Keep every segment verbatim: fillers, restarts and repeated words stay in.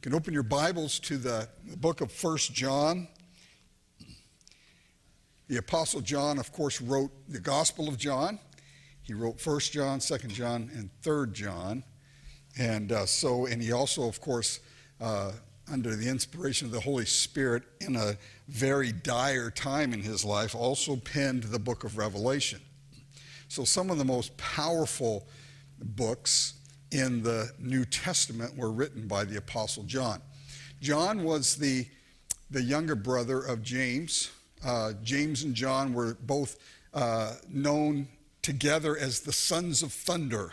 You can open your Bibles to the, the book of First John. The Apostle John, of course, wrote the Gospel of John. He wrote First John, Second John, and Third John. And uh, so, and he also, of course, uh, under the inspiration of the Holy Spirit in a very dire time in his life, also penned the book of Revelation. So some of the most powerful books in the New Testament were written by the Apostle John. John was the, the younger brother of James. Uh, James and John were both uh, known together as the sons of thunder.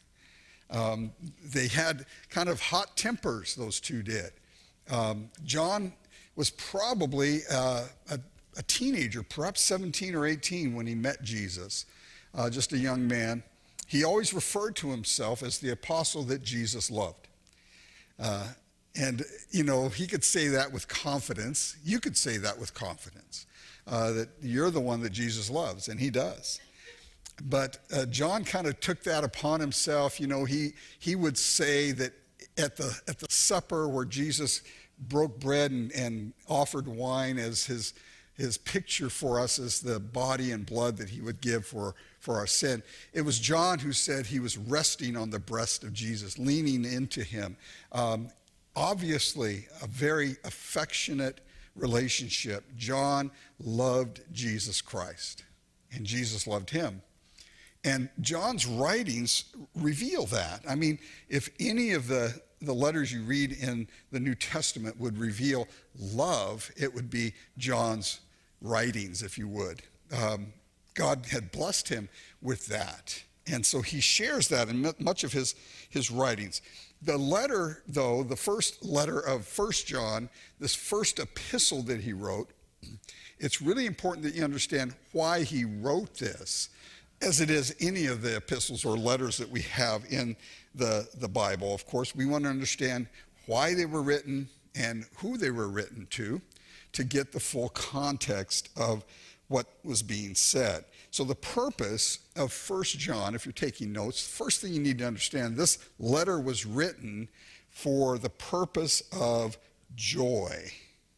um, they had kind of hot tempers, those two did. Um, John was probably uh, a, a teenager, perhaps seventeen or eighteen when he met Jesus, uh, just a young man. He always referred to himself as the apostle that Jesus loved. Uh, and, you know, he could say that with confidence. You could say that with confidence, uh, that you're the one that Jesus loves, and he does. But uh, John kind of took that upon himself. You know, he, he would say that at the, at the supper where Jesus broke bread and, and offered wine as his, his picture for us as the body and blood that he would give for for our sin. It was John who said he was resting on the breast of Jesus, leaning into him. Um, obviously, a very affectionate relationship. John loved Jesus Christ, and Jesus loved him. And John's writings reveal that. I mean, if any of the, the letters you read in the New Testament would reveal love, it would be John's writings, if you would. Um, God had blessed him with that. And so he shares that in much of his, his writings. The letter, though, the first letter of First John, this first epistle that he wrote, it's really important that you understand why he wrote this, as it is any of the epistles or letters that we have in the, the Bible. Of course, we want to understand why they were written and who they were written to, to get the full context of what was being said. So the purpose of First John, if you're taking notes, the first thing you need to understand, this letter was written for the purpose of joy.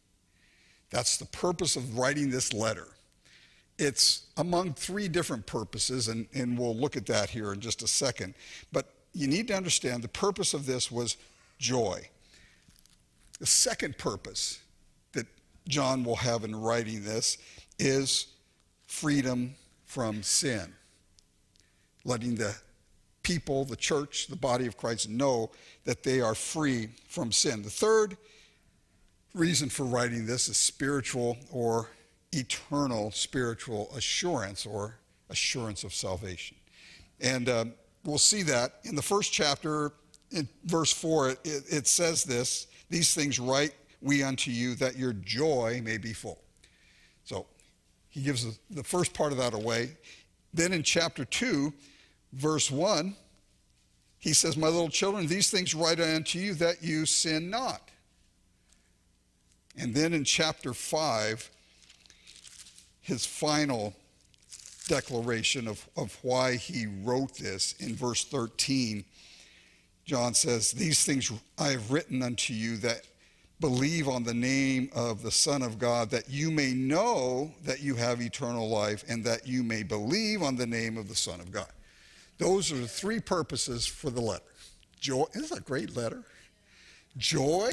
That's the purpose of writing this letter. It's among three different purposes, and, and we'll look at that here in just a second. But you need to understand the purpose of this was joy. The second purpose that John will have in writing this is freedom from sin. Letting the people, the church, the body of Christ know that they are free from sin. The third reason for writing this is spiritual or eternal spiritual assurance or assurance of salvation. And um, we'll see that in the first chapter, in verse four, it, it says this, these things write we unto you that your joy may be full. So he gives the first part of that away. Then in chapter two, verse one, he says, my little children, these things write I unto you that you sin not. And then in chapter five, his final declaration of, of why he wrote this, in verse thirteen, John says, these things I have written unto you that believe on the name of the Son of God, that you may know that you have eternal life, and that you may believe on the name of the Son of God. Those are the three purposes for the letter. Joy, isn't that a great letter? Joy,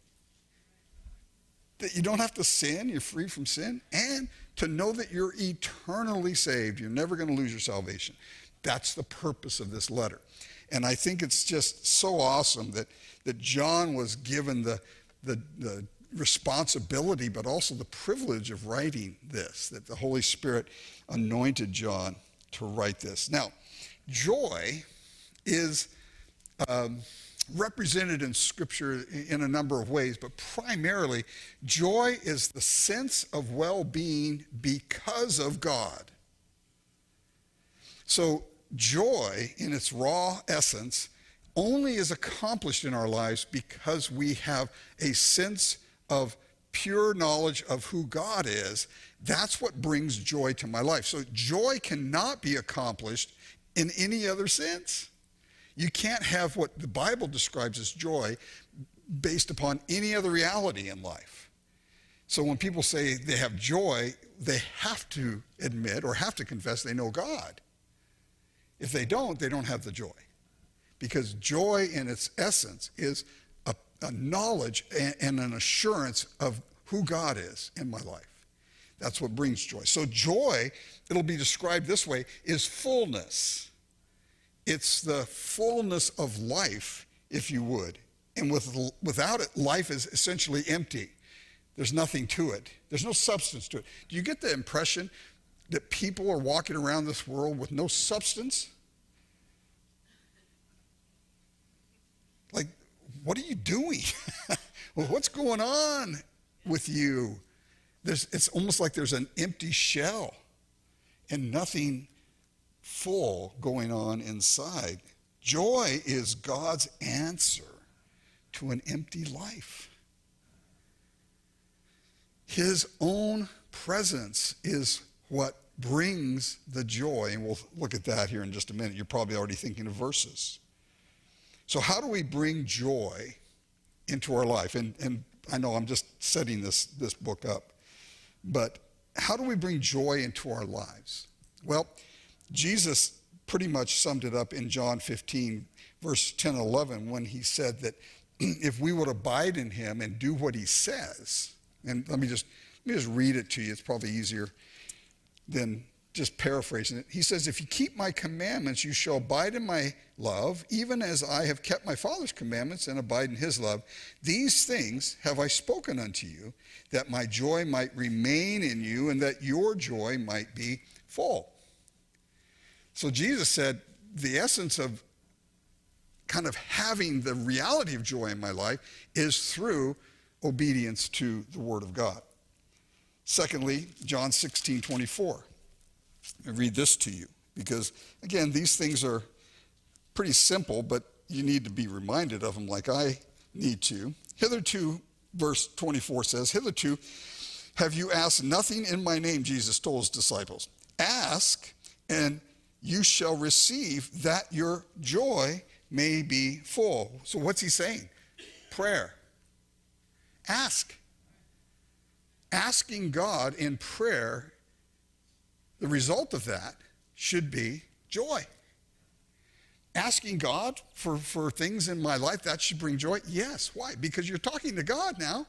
that you don't have to sin, you're free from sin, and to know that you're eternally saved. You're never going to lose your salvation. That's the purpose of this letter. And I think it's just so awesome that, that John was given the The, the responsibility, but also the privilege of writing this, that the Holy Spirit anointed John to write this. Now, joy is um, represented in Scripture in a number of ways, but primarily, joy is the sense of well-being because of God. So, joy, in its raw essence, only is accomplished in our lives because we have a sense of pure knowledge of who God is. That's what brings joy to my life. So joy cannot be accomplished in any other sense. You can't have what the Bible describes as joy based upon any other reality in life. So when people say they have joy, they have to admit or have to confess they know God. If they don't, they don't have the joy. Because joy in its essence is a, a knowledge and, and an assurance of who God is in my life. That's what brings joy. So joy, it'll be described this way, is fullness. It's the fullness of life, if you would. And with, without it, life is essentially empty. There's nothing to it. There's no substance to it. Do you get the impression that people are walking around this world with no substance? Like, what are you doing? Well, what's going on with you? There's, it's almost like there's an empty shell and nothing full going on inside. Joy is God's answer to an empty life. His own presence is what brings the joy, and we'll look at that here in just a minute. You're probably already thinking of verses. So how do we bring joy into our life? And, and I know I'm just setting this, this book up, but how do we bring joy into our lives? Well, Jesus pretty much summed it up in John fifteen, verse ten and eleven, when he said that if we would abide in him and do what he says, and let me just let me just read it to you. It's probably easier than just paraphrasing it. He says, if you keep my commandments, you shall abide in my love, even as I have kept my Father's commandments and abide in his love. These things have I spoken unto you, that my joy might remain in you and that your joy might be full. So Jesus said, the essence of kind of having the reality of joy in my life is through obedience to the Word of God. Secondly, John sixteen twenty-four. I read this to you because, again, these things are pretty simple, but you need to be reminded of them like I need to. Hitherto, verse twenty-four says, hitherto have you asked nothing in my name, Jesus told his disciples. Ask, and you shall receive, that your joy may be full. So what's he saying? Prayer. Ask. Asking God in prayer, the result of that should be joy. Asking God for, for things in my life, that should bring joy? Yes. Why? Because you're talking to God now.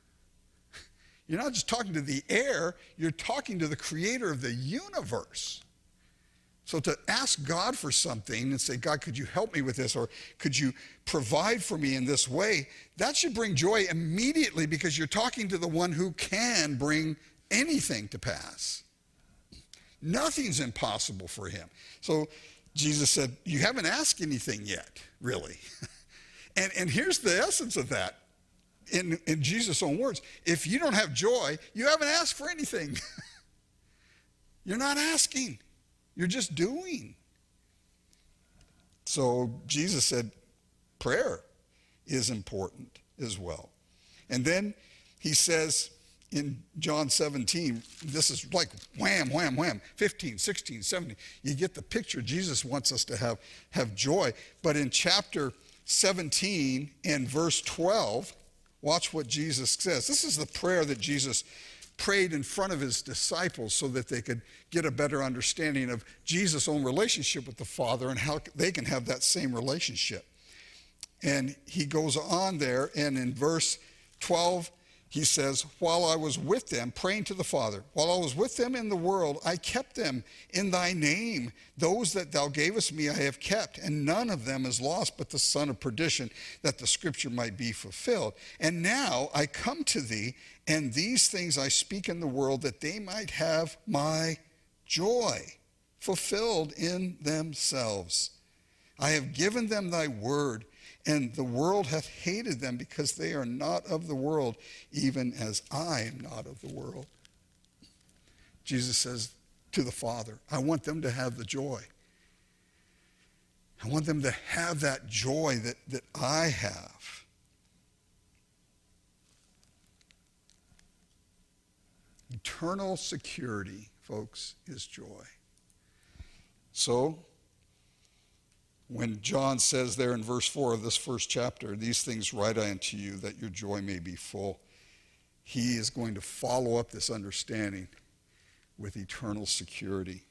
You're not just talking to the air, you're talking to the creator of the universe. So to ask God for something and say, God, could you help me with this? Or could you provide for me in this way? That should bring joy immediately because you're talking to the one who can bring anything to pass. Nothing's impossible for him. So Jesus said, you haven't asked anything yet, really. and, and here's the essence of that. In, in Jesus' own words, if you don't have joy, you haven't asked for anything. You're not asking. You're just doing. So Jesus said prayer is important as well. And then he says in John seventeen, this is like wham, wham, wham, fifteen, sixteen, seventeen. You get the picture. Jesus wants us to have, have joy. But in chapter seventeen and verse twelve, watch what Jesus says. This is the prayer that Jesus prayed in front of his disciples so that they could get a better understanding of Jesus' own relationship with the Father and how they can have that same relationship. And he goes on there, and in verse twelve, he says, while I was with them, praying to the Father, while I was with them in the world, I kept them in thy name. Those that thou gavest me I have kept, and none of them is lost but the son of perdition, that the scripture might be fulfilled. And now I come to thee, and these things I speak in the world, that they might have my joy fulfilled in themselves. I have given them thy word, and the world hath hated them because they are not of the world, even as I am not of the world. Jesus says to the Father, I want them to have the joy. I want them to have that joy that, that I have. Eternal security, folks, is joy. So, when John says there in verse four of this first chapter, these things write I unto you that your joy may be full, he is going to follow up this understanding with eternal security.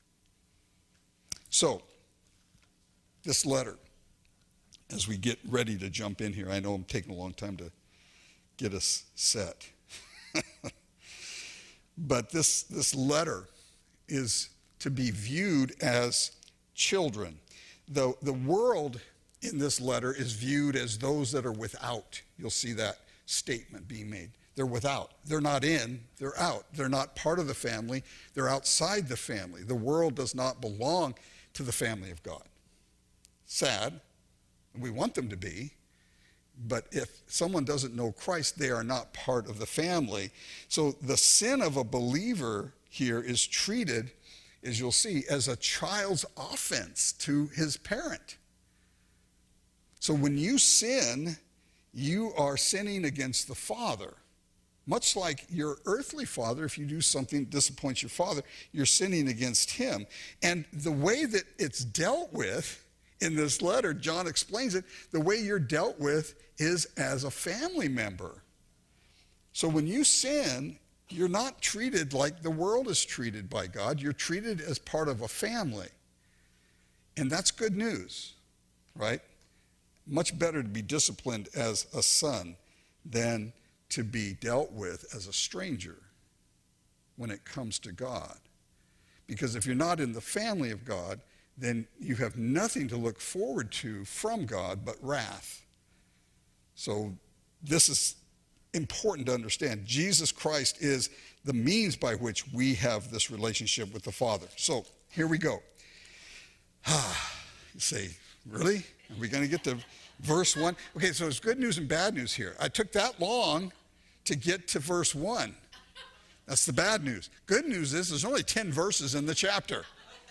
So, this letter, as we get ready to jump in here, I know I'm taking a long time to get us set. But this, this letter is to be viewed as children. The, the world in this letter is viewed as those that are without. You'll see that statement being made. They're without. They're not in, they're out. They're not part of the family, they're outside the family. The world does not belong to the family of God. Sad. We want them to be. But if someone doesn't know Christ, they are not part of the family. So the sin of a believer here is treated, as you'll see, as a child's offense to his parent. So when you sin, you are sinning against the Father. Much like your earthly father, if you do something that disappoints your father, you're sinning against him. And the way that it's dealt with in this letter, John explains it, the way you're dealt with is as a family member. So when you sin, you're not treated like the world is treated by God. You're treated as part of a family. And that's good news, right? Much better to be disciplined as a son than to be dealt with as a stranger when it comes to God. Because if you're not in the family of God, then you have nothing to look forward to from God but wrath. So this is important to understand. Jesus Christ is the means by which we have this relationship with the Father. So here we go. You say, really? Are we going to get to verse one? Okay, so it's good news and bad news here. I took that long to get to verse one. That's the bad news. Good news is there's only ten verses in the chapter.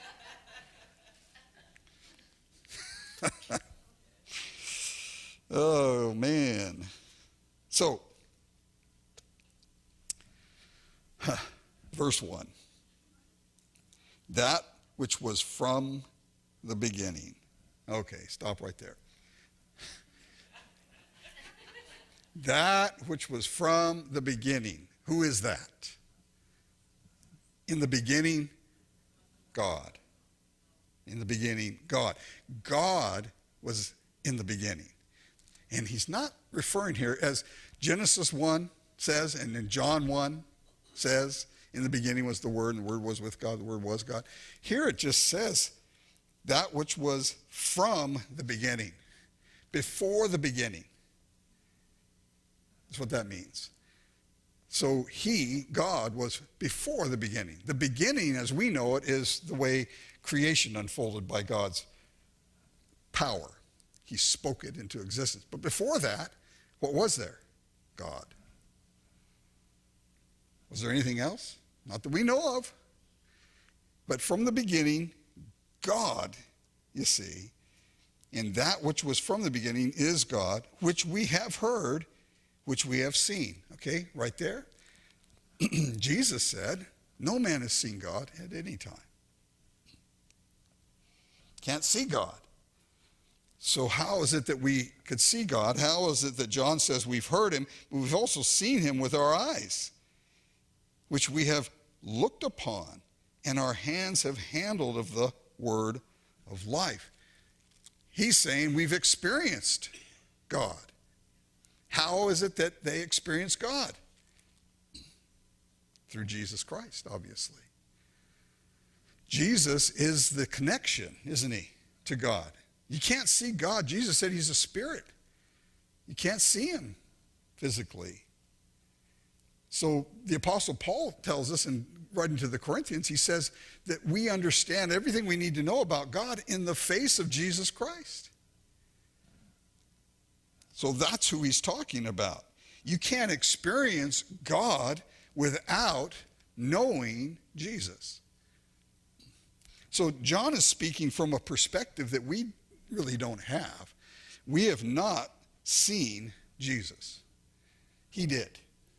Oh, man. So, verse one. That which was from the beginning. Okay, stop right there. That which was from the beginning. Who is that? In the beginning, God. In the beginning, God. God was in the beginning. And he's not referring here, as Genesis one says, and then John one says, in the beginning was the Word, and the Word was with God, the Word was God. Here it just says, that which was from the beginning, before the beginning. That's what that means. So he, God, was before the beginning. The beginning, as we know it, is the way creation unfolded by God's power. He spoke it into existence. But before that, what was there? God. Was there anything else? Not that we know of. But from the beginning, God, you see, and that which was from the beginning is God, which we have heard, which we have seen. Okay, right there. Jesus said, no man has seen God at any time. Can't see God. So how is it that we could see God? How is it that John says we've heard him, but we've also seen him with our eyes, which we have looked upon, and our hands have handled of the word of life? He's saying we've experienced God. How is it that they experience God? Through Jesus Christ, obviously. Jesus is the connection, isn't he, to God? You can't see God. Jesus said he's a spirit. You can't see him physically. So the Apostle Paul tells us, in writing to the Corinthians, he says that we understand everything we need to know about God in the face of Jesus Christ. So that's who he's talking about. You can't experience God without knowing Jesus. So John is speaking from a perspective that we really don't have. We have not seen Jesus. He did.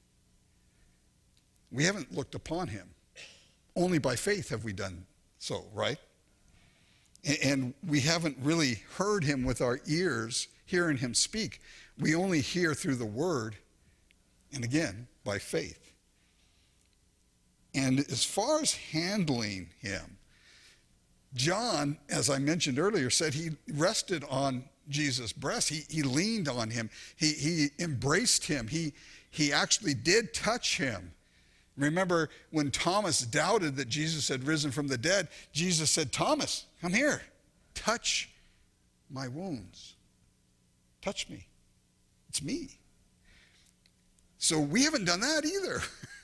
We haven't looked upon him. Only by faith have we done so, right? And we haven't really heard him with our ears, hearing him speak. We only hear through the word, and again, by faith. And as far as handling him, John, as I mentioned earlier, said he rested on Jesus' breast. He, he leaned on him. He, he embraced him. He, he actually did touch him. Remember when Thomas doubted that Jesus had risen from the dead, Jesus said, Thomas, come here, touch my wounds. Touch me. It's me. So we haven't done that either.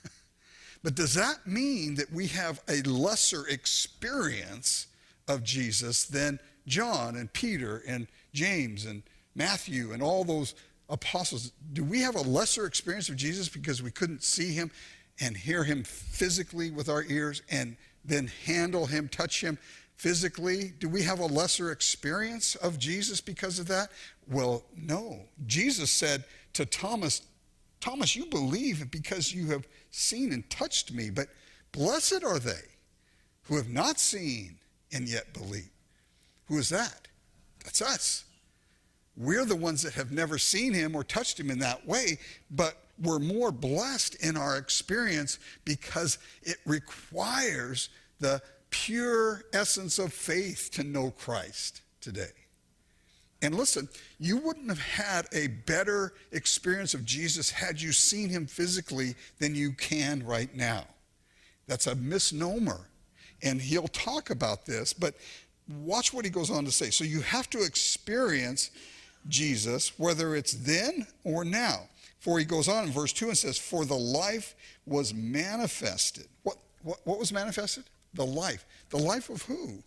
But does that mean that we have a lesser experience of Jesus than John and Peter and James and Matthew and all those apostles? Do we have a lesser experience of Jesus because we couldn't see him and hear him physically with our ears and then handle him, touch him physically? Do we have a lesser experience of Jesus because of that? Well, no. Jesus said to Thomas, Thomas, you believe because you have seen and touched me, but blessed are they who have not seen and yet believe. Who is that? That's us. We're the ones that have never seen him or touched him in that way, but we're more blessed in our experience because it requires the pure essence of faith to know Christ today. And listen, you wouldn't have had a better experience of Jesus had you seen him physically than you can right now. That's a misnomer. And he'll talk about this, but watch what he goes on to say. So you have to experience Jesus, whether it's then or now. For he goes on in verse two and says, for the life was manifested. What, what, what was manifested? The life. The life of who?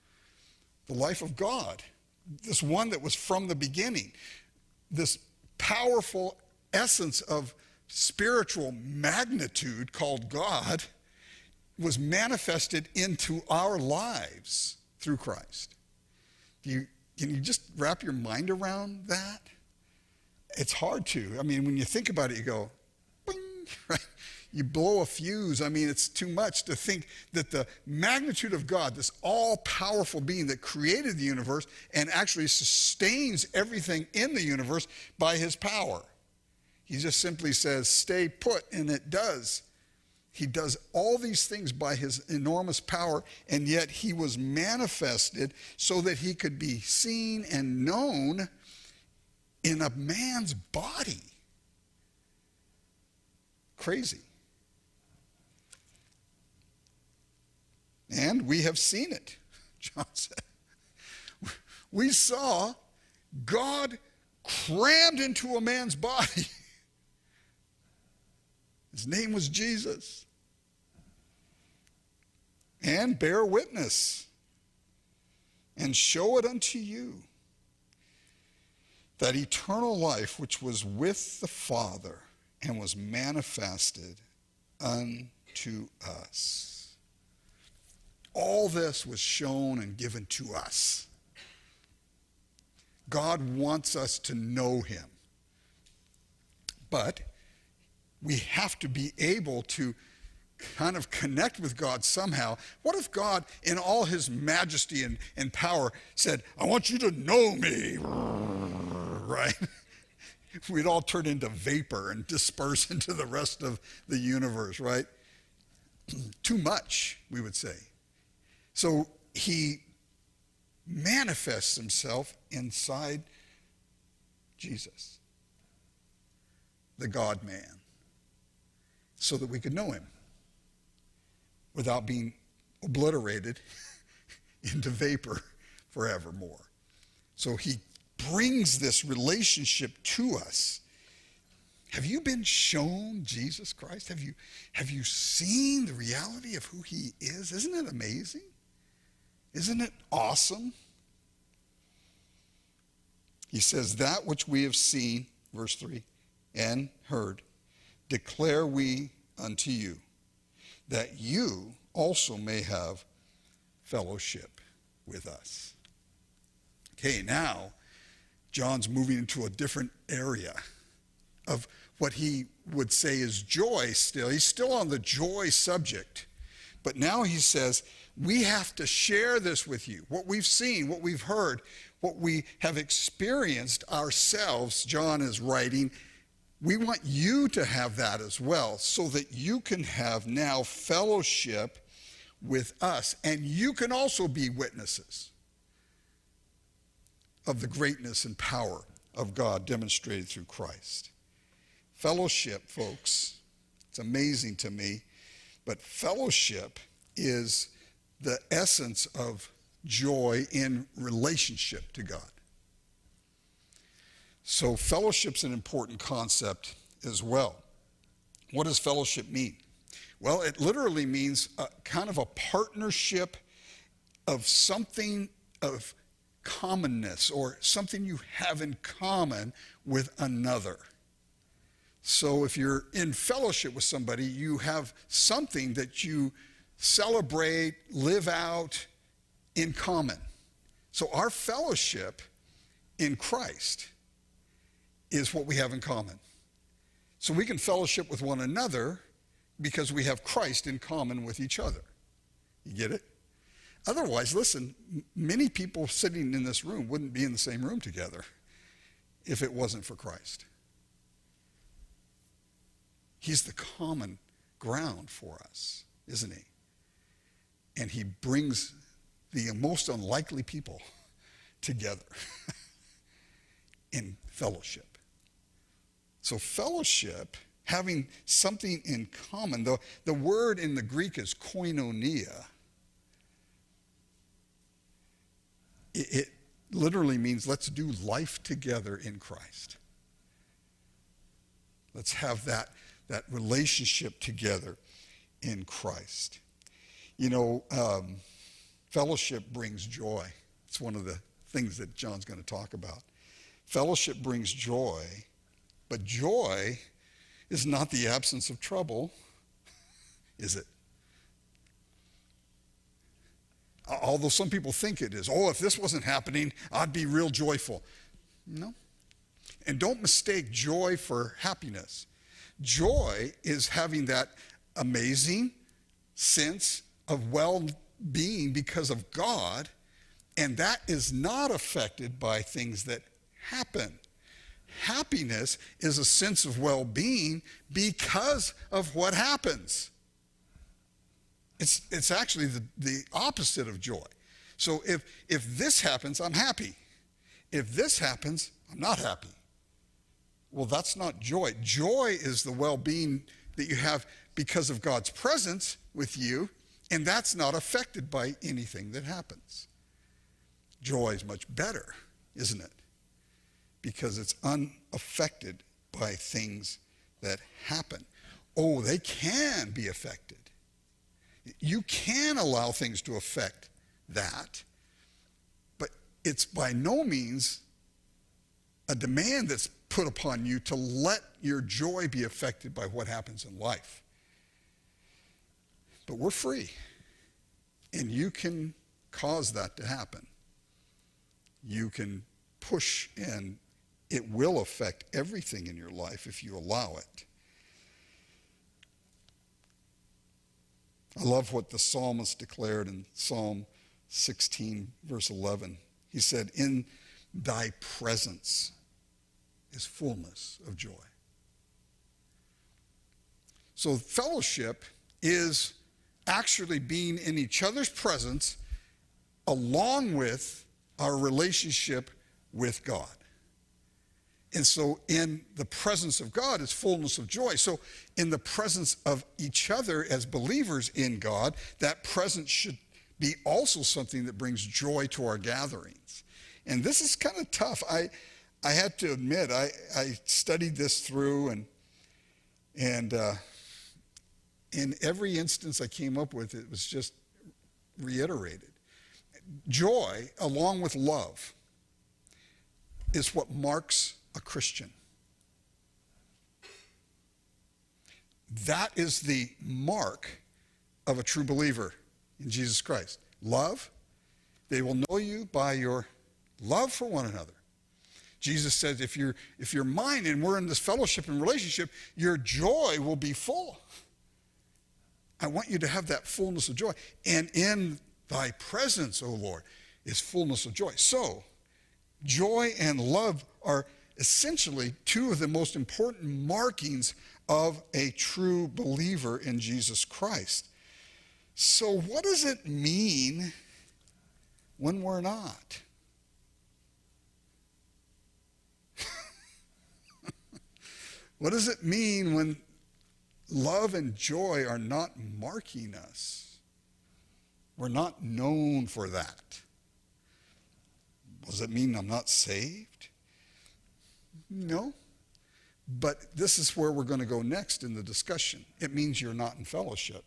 The life of God. This one that was from the beginning. This powerful essence of spiritual magnitude called God was manifested into our lives through Christ. Do you, can you just wrap your mind around that? It's hard to. I mean, when you think about it, you go, bing, right? You blow a fuse. I mean, it's too much to think that the magnitude of God, this all-powerful being that created the universe and actually sustains everything in the universe by his power. He just simply says, stay put, and it does. He does all these things by his enormous power, and yet he was manifested so that he could be seen and known in a man's body. Crazy. And we have seen it, John said. We saw God crammed into a man's body. His name was Jesus. And bear witness and show it unto you that eternal life which was with the Father and was manifested unto us. All this was shown and given to us. God wants us to know him. But we have to be able to kind of connect with God somehow. What if God, in all his majesty and, and power, said, I want you to know me, right? We'd all turn into vapor and disperse into the rest of the universe, right? Too much, we would say. So he manifests himself inside Jesus, the God-man, so that we could know him without being obliterated into vapor forevermore. So he brings this relationship to us. Have you been shown Jesus Christ? Have you, have you seen the reality of who he is? Isn't it amazing? Isn't it awesome? He says, that which we have seen, verse three, and heard, declare we unto you, that you also may have fellowship with us. Okay, now John's moving into a different area of what he would say is joy still. He's still on the joy subject, But now he says, we have to share this with you. What we've seen, what we've heard, what we have experienced ourselves, John is writing, we want you to have that as well, so that you can have now fellowship with us. And you can also be witnesses of the greatness and power of God demonstrated through Christ. Fellowship, folks, it's amazing to me, but fellowship is the essence of joy in relationship to God. So fellowship's an important concept as well. What does fellowship mean? Well, it literally means a kind of a partnership of something of commonness, or something you have in common with another. So if you're in fellowship with somebody, you have something that you celebrate, live out in common. So our fellowship in Christ is what we have in common. So we can fellowship with one another because we have Christ in common with each other. You get it? Otherwise, listen, many people sitting in this room wouldn't be in the same room together if it wasn't for Christ. He's the common ground for us, isn't he? And he brings the most unlikely people together in fellowship. So fellowship, having something in common, the, the word in the Greek is koinonia. It, it literally means let's do life together in Christ. Let's have that, that relationship together in Christ. You know, um, fellowship brings joy. It's one of the things that John's going to talk about. Fellowship brings joy, but joy is not the absence of trouble, is it? Although some people think it is. Oh, if this wasn't happening, I'd be real joyful. No. And don't mistake joy for happiness. Joy is having that amazing sense of well-being because of God, and that is not affected by things that happen. Happiness is a sense of well-being because of what happens. It's, it's actually the, the opposite of joy. So if, if this happens, I'm happy. If this happens, I'm not happy. Well, that's not joy. Joy is the well-being that you have because of God's presence with you, and that's not affected by anything that happens. Joy is much better, isn't it? Because it's unaffected by things that happen. Oh, they can be affected. You can allow things to affect that, but it's by no means a demand that's put upon you to let your joy be affected by what happens in life. But we're free, and you can cause that to happen. You can push, and it will affect everything in your life if you allow it. I love what the psalmist declared in Psalm sixteen, verse eleven. He said, "In thy presence is fullness of joy." So fellowship is actually being in each other's presence along with our relationship with God. And so in the presence of God is fullness of joy. So in the presence of each other as believers in God, that presence should be also something that brings joy to our gatherings. And this is kind of tough. I I had to admit, I, I studied this through, and and uh, in every instance I came up with, it was just reiterated. Joy, along with love, is what marks a Christian. That is the mark of a true believer in Jesus Christ. Love, they will know you by your love for one another. Jesus says, if you're, if you're mine and we're in this fellowship and relationship, your joy will be full. I want you to have that fullness of joy. And in thy presence, O Lord, is fullness of joy. So, joy and love are essentially two of the most important markings of a true believer in Jesus Christ. So what does it mean when we're not? What does it mean when love and joy are not marking us? We're not known for that. Does it mean I'm not saved? No. But this is where we're going to go next in the discussion. It means you're not in fellowship.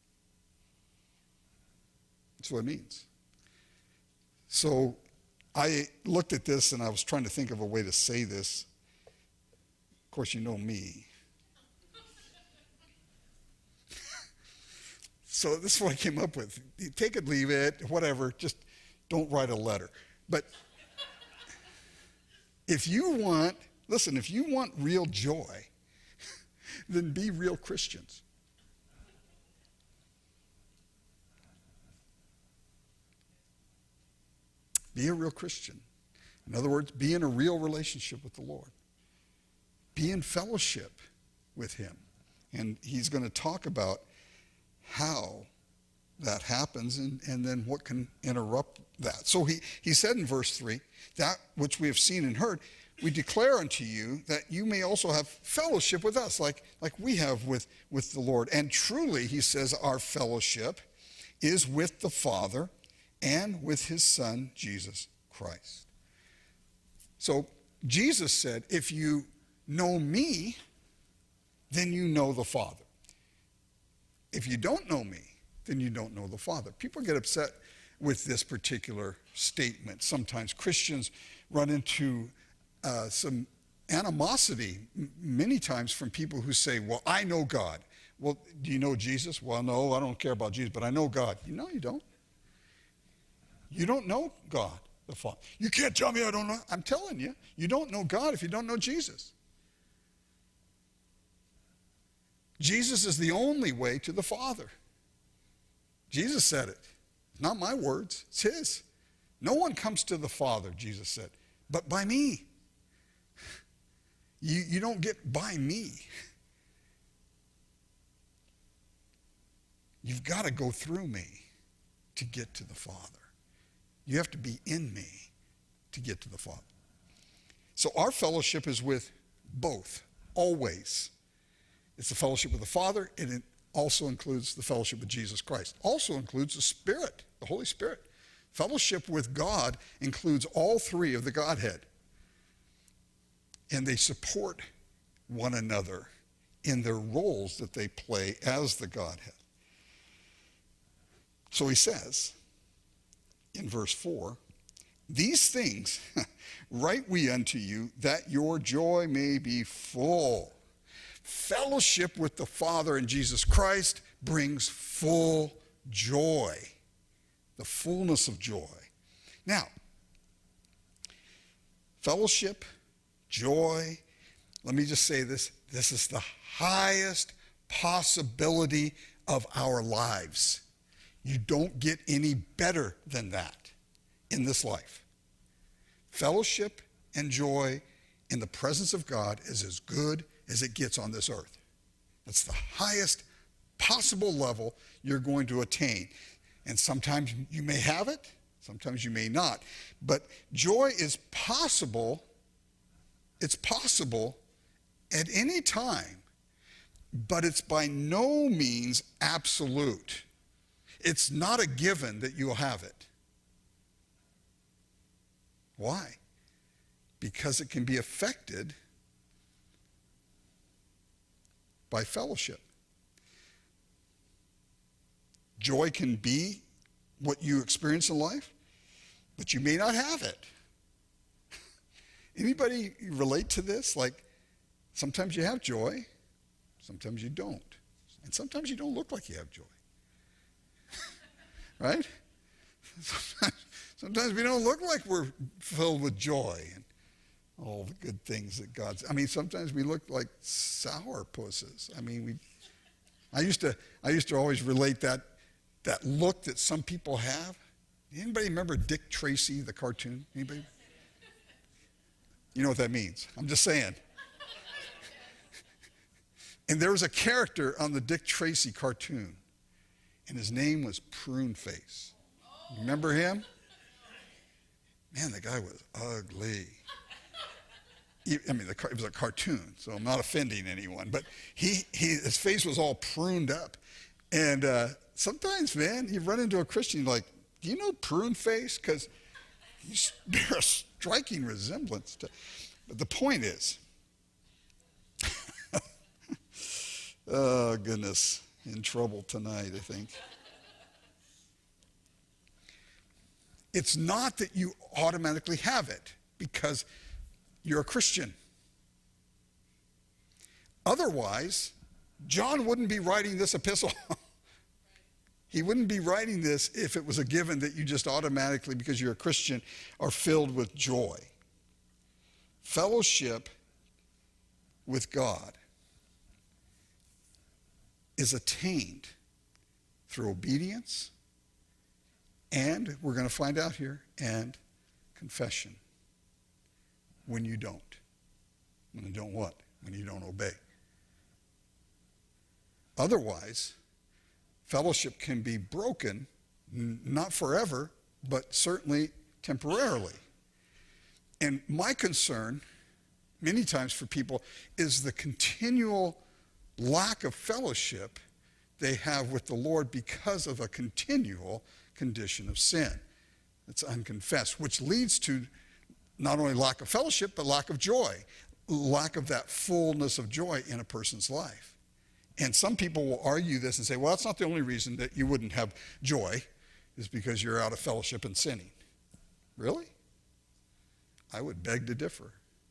That's what it means. So I looked at this and I was trying to think of a way to say this. Of course, you know me. So this is what I came up with. Take it, leave it, whatever. Just don't write a letter. But if you want, listen, if you want real joy, then be real Christians. Be a real Christian. In other words, be in a real relationship with the Lord. Be in fellowship with him. And he's going to talk about how that happens and, and then what can interrupt that. So he, he said in verse three, that which we have seen and heard, we declare unto you that you may also have fellowship with us, like, like we have with, with the Lord. And truly, he says, our fellowship is with the Father and with his Son, Jesus Christ. So Jesus said, if you know me, then you know the Father. If you don't know me, then you don't know the Father. People get upset with this particular statement. Sometimes Christians run into uh, some animosity m- many times from people who say, well, I know God. Well, do you know Jesus? Well, no, I don't care about Jesus, but I know God. You know you don't. You don't know God, the Father. You can't tell me I don't know. I'm telling you, you don't know God if you don't know Jesus. Jesus is the only way to the Father. Jesus said it. Not my words, it's his. No one comes to the Father, Jesus said, but by me. You, you don't get by me. You've got to go through me to get to the Father. You have to be in me to get to the Father. So our fellowship is with both, always. It's the fellowship with the Father, and it also includes the fellowship with Jesus Christ. Also includes the Spirit, the Holy Spirit. Fellowship with God includes all three of the Godhead. And they support one another in their roles that they play as the Godhead. So he says in verse four, these things write we unto you, that your joy may be full. Fellowship with the Father and Jesus Christ brings full joy, the fullness of joy. Now, fellowship, joy, let me just say this, this is the highest possibility of our lives. You don't get any better than that in this life. Fellowship and joy in the presence of God is as good as it gets on this earth. That's the highest possible level you're going to attain. And sometimes you may have it, sometimes you may not. But joy is possible, it's possible at any time, but it's by no means absolute. It's not a given that you'll have it. Why? Because it can be affected by fellowship. Joy can be what you experience in life, but you may not have it. Anybody relate to this? Like, sometimes you have joy, sometimes you don't. And sometimes you don't look like you have joy. Right? Sometimes, sometimes we don't look like we're filled with joy and all the good things that God's. I mean, sometimes we look like sour pusses. I mean, we I used to, I used to always relate that, that look that some people have. Anybody remember Dick Tracy, the cartoon? Anybody? You know what that means. I'm just saying. And there was a character on the Dick Tracy cartoon, and his name was Prune Face. Remember him? Man, the guy was ugly. I mean, it was a cartoon, so I'm not offending anyone, but he, he his face was all pruned up. And uh, sometimes, man, you run into a Christian, you're like, do you know Prune Face? Because you bear a striking resemblance to. But the point is, oh, goodness, in trouble tonight, I think. It's not that you automatically have it because you're a Christian. Otherwise, John wouldn't be writing this epistle. He wouldn't be writing this if it was a given that you just automatically, because you're a Christian, are filled with joy. Fellowship with God is attained through obedience, and we're going to find out here, and confession. When you don't. When you don't what? When you don't obey. Otherwise, fellowship can be broken, n- not forever, but certainly temporarily. And my concern, many times for people, is the continual lack of fellowship they have with the Lord because of a continual condition of sin. It's unconfessed, which leads to not only lack of fellowship, but lack of joy, lack of that fullness of joy in a person's life. And some people will argue this and say, well, that's not the only reason that you wouldn't have joy, is because you're out of fellowship and sinning. Really? I would beg to differ.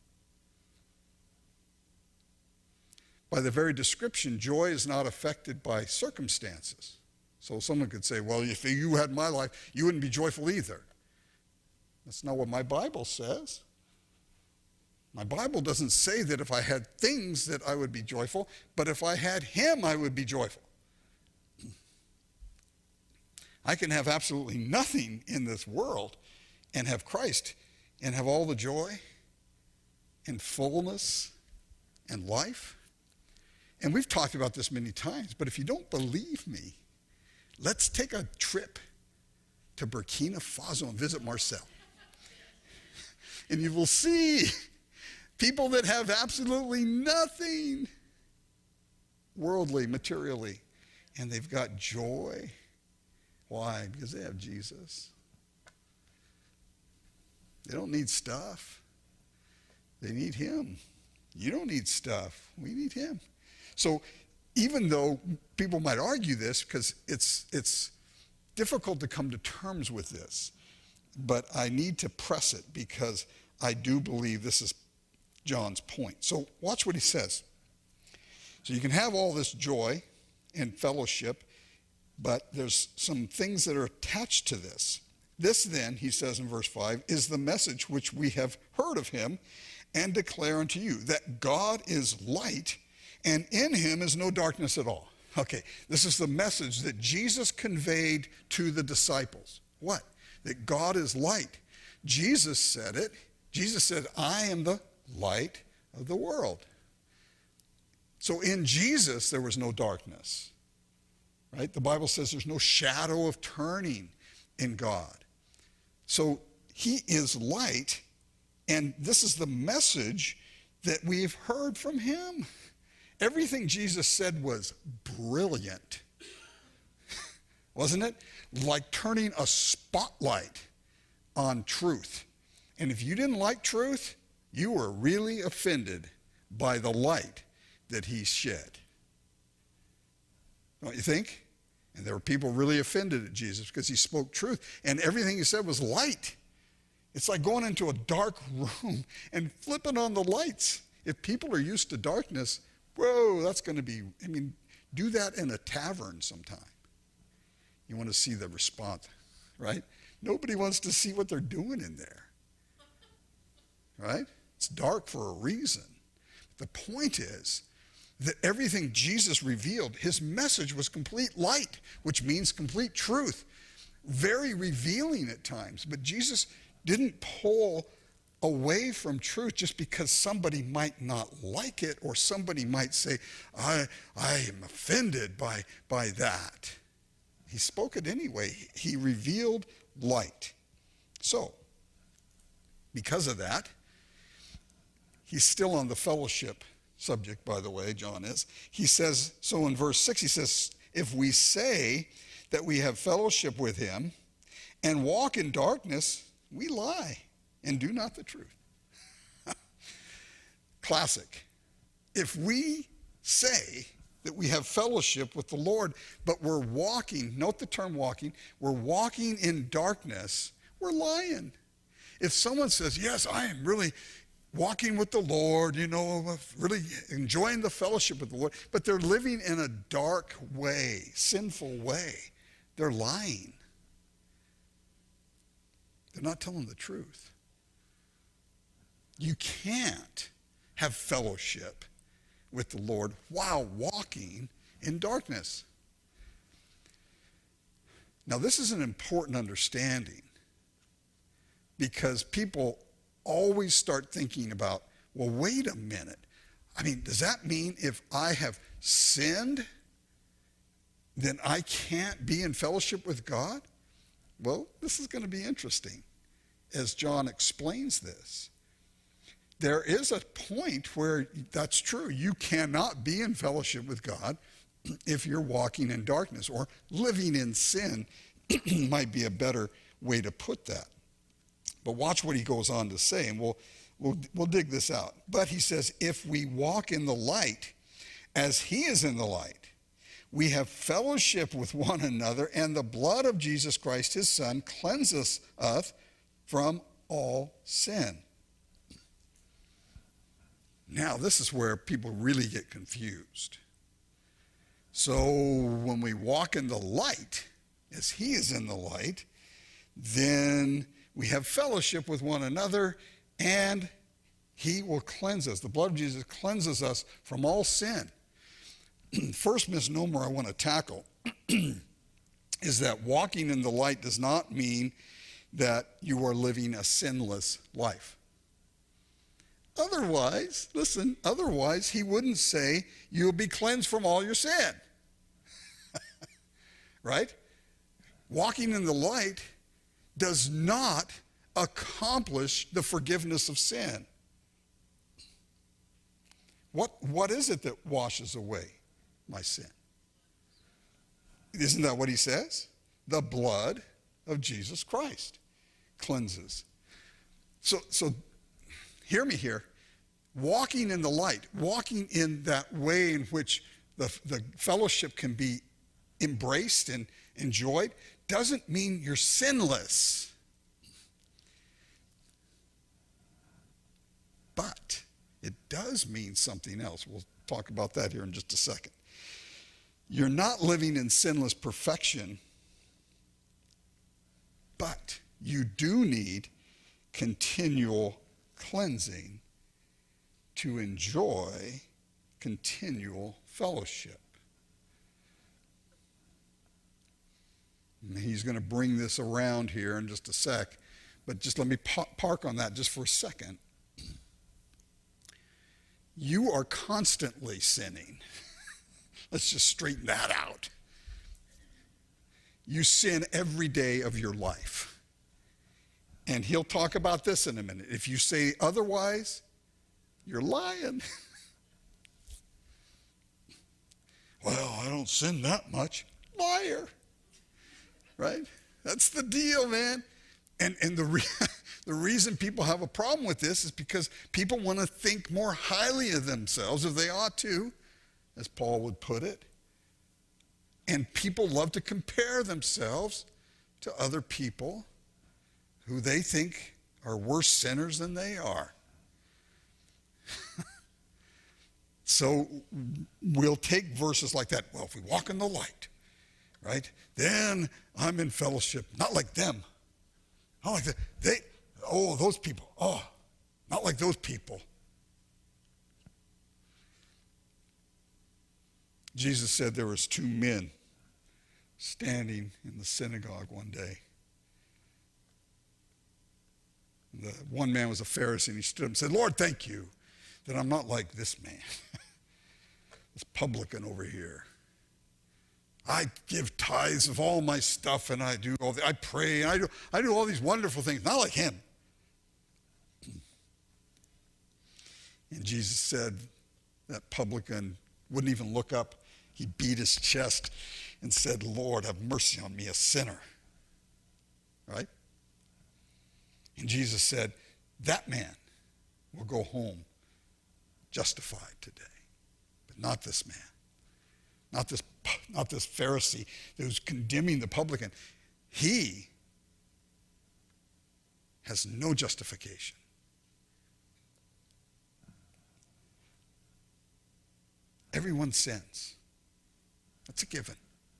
By the very description, joy is not affected by circumstances. So someone could say, well, if you had my life, you wouldn't be joyful either. That's not what my Bible says. My Bible doesn't say that if I had things that I would be joyful, but if I had him, I would be joyful. I can have absolutely nothing in this world and have Christ and have all the joy and fullness and life. And we've talked about this many times, but if you don't believe me, let's take a trip to Burkina Faso and visit Marcel. And you will see people that have absolutely nothing worldly, materially, and they've got joy. Why? Because they have Jesus. They don't need stuff. They need him. You don't need stuff. We need him. So even though people might argue this, because it's it's difficult to come to terms with this, but I need to press it because I do believe this is John's point. So watch what he says. So you can have all this joy and fellowship, but there's some things that are attached to this. This then, he says in verse five, is the message which we have heard of him and declare unto you, that God is light and in him is no darkness at all. Okay, this is the message that Jesus conveyed to the disciples. What? That God is light. Jesus said it. Jesus said, I am the light of the world. So in Jesus, there was no darkness, right? The Bible says there's no shadow of turning in God. So he is light, and this is the message that we've heard from him. Everything Jesus said was brilliant, wasn't it? Like turning a spotlight on truth. And if you didn't like truth, you were really offended by the light that he shed. Don't you think? And there were people really offended at Jesus because he spoke truth. And everything he said was light. It's like going into a dark room and flipping on the lights. If people are used to darkness, whoa, that's going to be, I mean, do that in a tavern sometime. You want to see the response, right? Nobody wants to see what they're doing in there, right? It's dark for a reason. The point is that everything Jesus revealed, his message was complete light, which means complete truth. Very revealing at times. But Jesus didn't pull away from truth just because somebody might not like it, or somebody might say, I, I am offended by, by that. He spoke it anyway. He revealed light. So, because of that, he's still on the fellowship subject, by the way, John is. He says, so in verse six, he says, if we say that we have fellowship with him and walk in darkness, we lie and do not the truth. Classic. If we say that we have fellowship with the Lord, but we're walking, note the term walking, we're walking in darkness, we're lying. If someone says, yes, I am really walking with the Lord, you know, really enjoying the fellowship with the Lord, but they're living in a dark way, sinful way, they're lying. They're not telling the truth. You can't have fellowship with the Lord while walking in darkness. Now, this is an important understanding, because people always start thinking about, well, wait a minute. I mean, does that mean if I have sinned, then I can't be in fellowship with God? Well, this is going to be interesting as John explains this. There is a point where that's true. You cannot be in fellowship with God if you're walking in darkness, or living in sin might be a better way to put that. But watch what he goes on to say, and we'll, we'll, we'll dig this out. But he says, if we walk in the light as he is in the light, we have fellowship with one another, and the blood of Jesus Christ, his son, cleanses us from all sin. Now, this is where people really get confused. So when we walk in the light, as he is in the light, then we have fellowship with one another, and he will cleanse us. The blood of Jesus cleanses us from all sin. First misnomer I want to tackle is that walking in the light does not mean that you are living a sinless life. Otherwise, listen, otherwise he wouldn't say you'll be cleansed from all your sin. Right? Walking in the light does not accomplish the forgiveness of sin. What, what is it that washes away my sin? Isn't that what he says? The blood of Jesus Christ cleanses. So, so hear me here. Walking in the light, walking in that way in which the, the fellowship can be embraced and enjoyed, doesn't mean you're sinless. But it does mean something else. We'll talk about that here in just a second. You're not living in sinless perfection, but you do need continual cleansing to enjoy continual fellowship. And he's going to bring this around here in just a sec, but just let me pa- park on that just for a second. You are constantly sinning. Let's just straighten that out. You sin every day of your life. And he'll talk about this in a minute. If you say otherwise, you're lying. Well, I don't sin that much. Liar. Right? That's the deal, man. And, and the, re- the reason people have a problem with this is because people want to think more highly of themselves, if they ought to, as Paul would put it. And people love to compare themselves to other people who they think are worse sinners than they are. So we'll take verses like that. Well, if we walk in the light, right, then I'm in fellowship. Not like them. Not like that. They, oh, those people. Oh, not like those people. Jesus said there was two men standing in the synagogue one day. The one man was a Pharisee, and he stood up and said, Lord, thank you that I'm not like this man, this publican over here. I give tithes of all my stuff, and I do all the, I pray, and I do, I do all these wonderful things, not like him. And Jesus said that publican wouldn't even look up. He beat his chest and said, Lord, have mercy on me, a sinner. Right? And Jesus said, that man will go home justified today, but not this man, not this, not this Pharisee who's condemning the publican. He has no justification. Everyone sins. That's a given.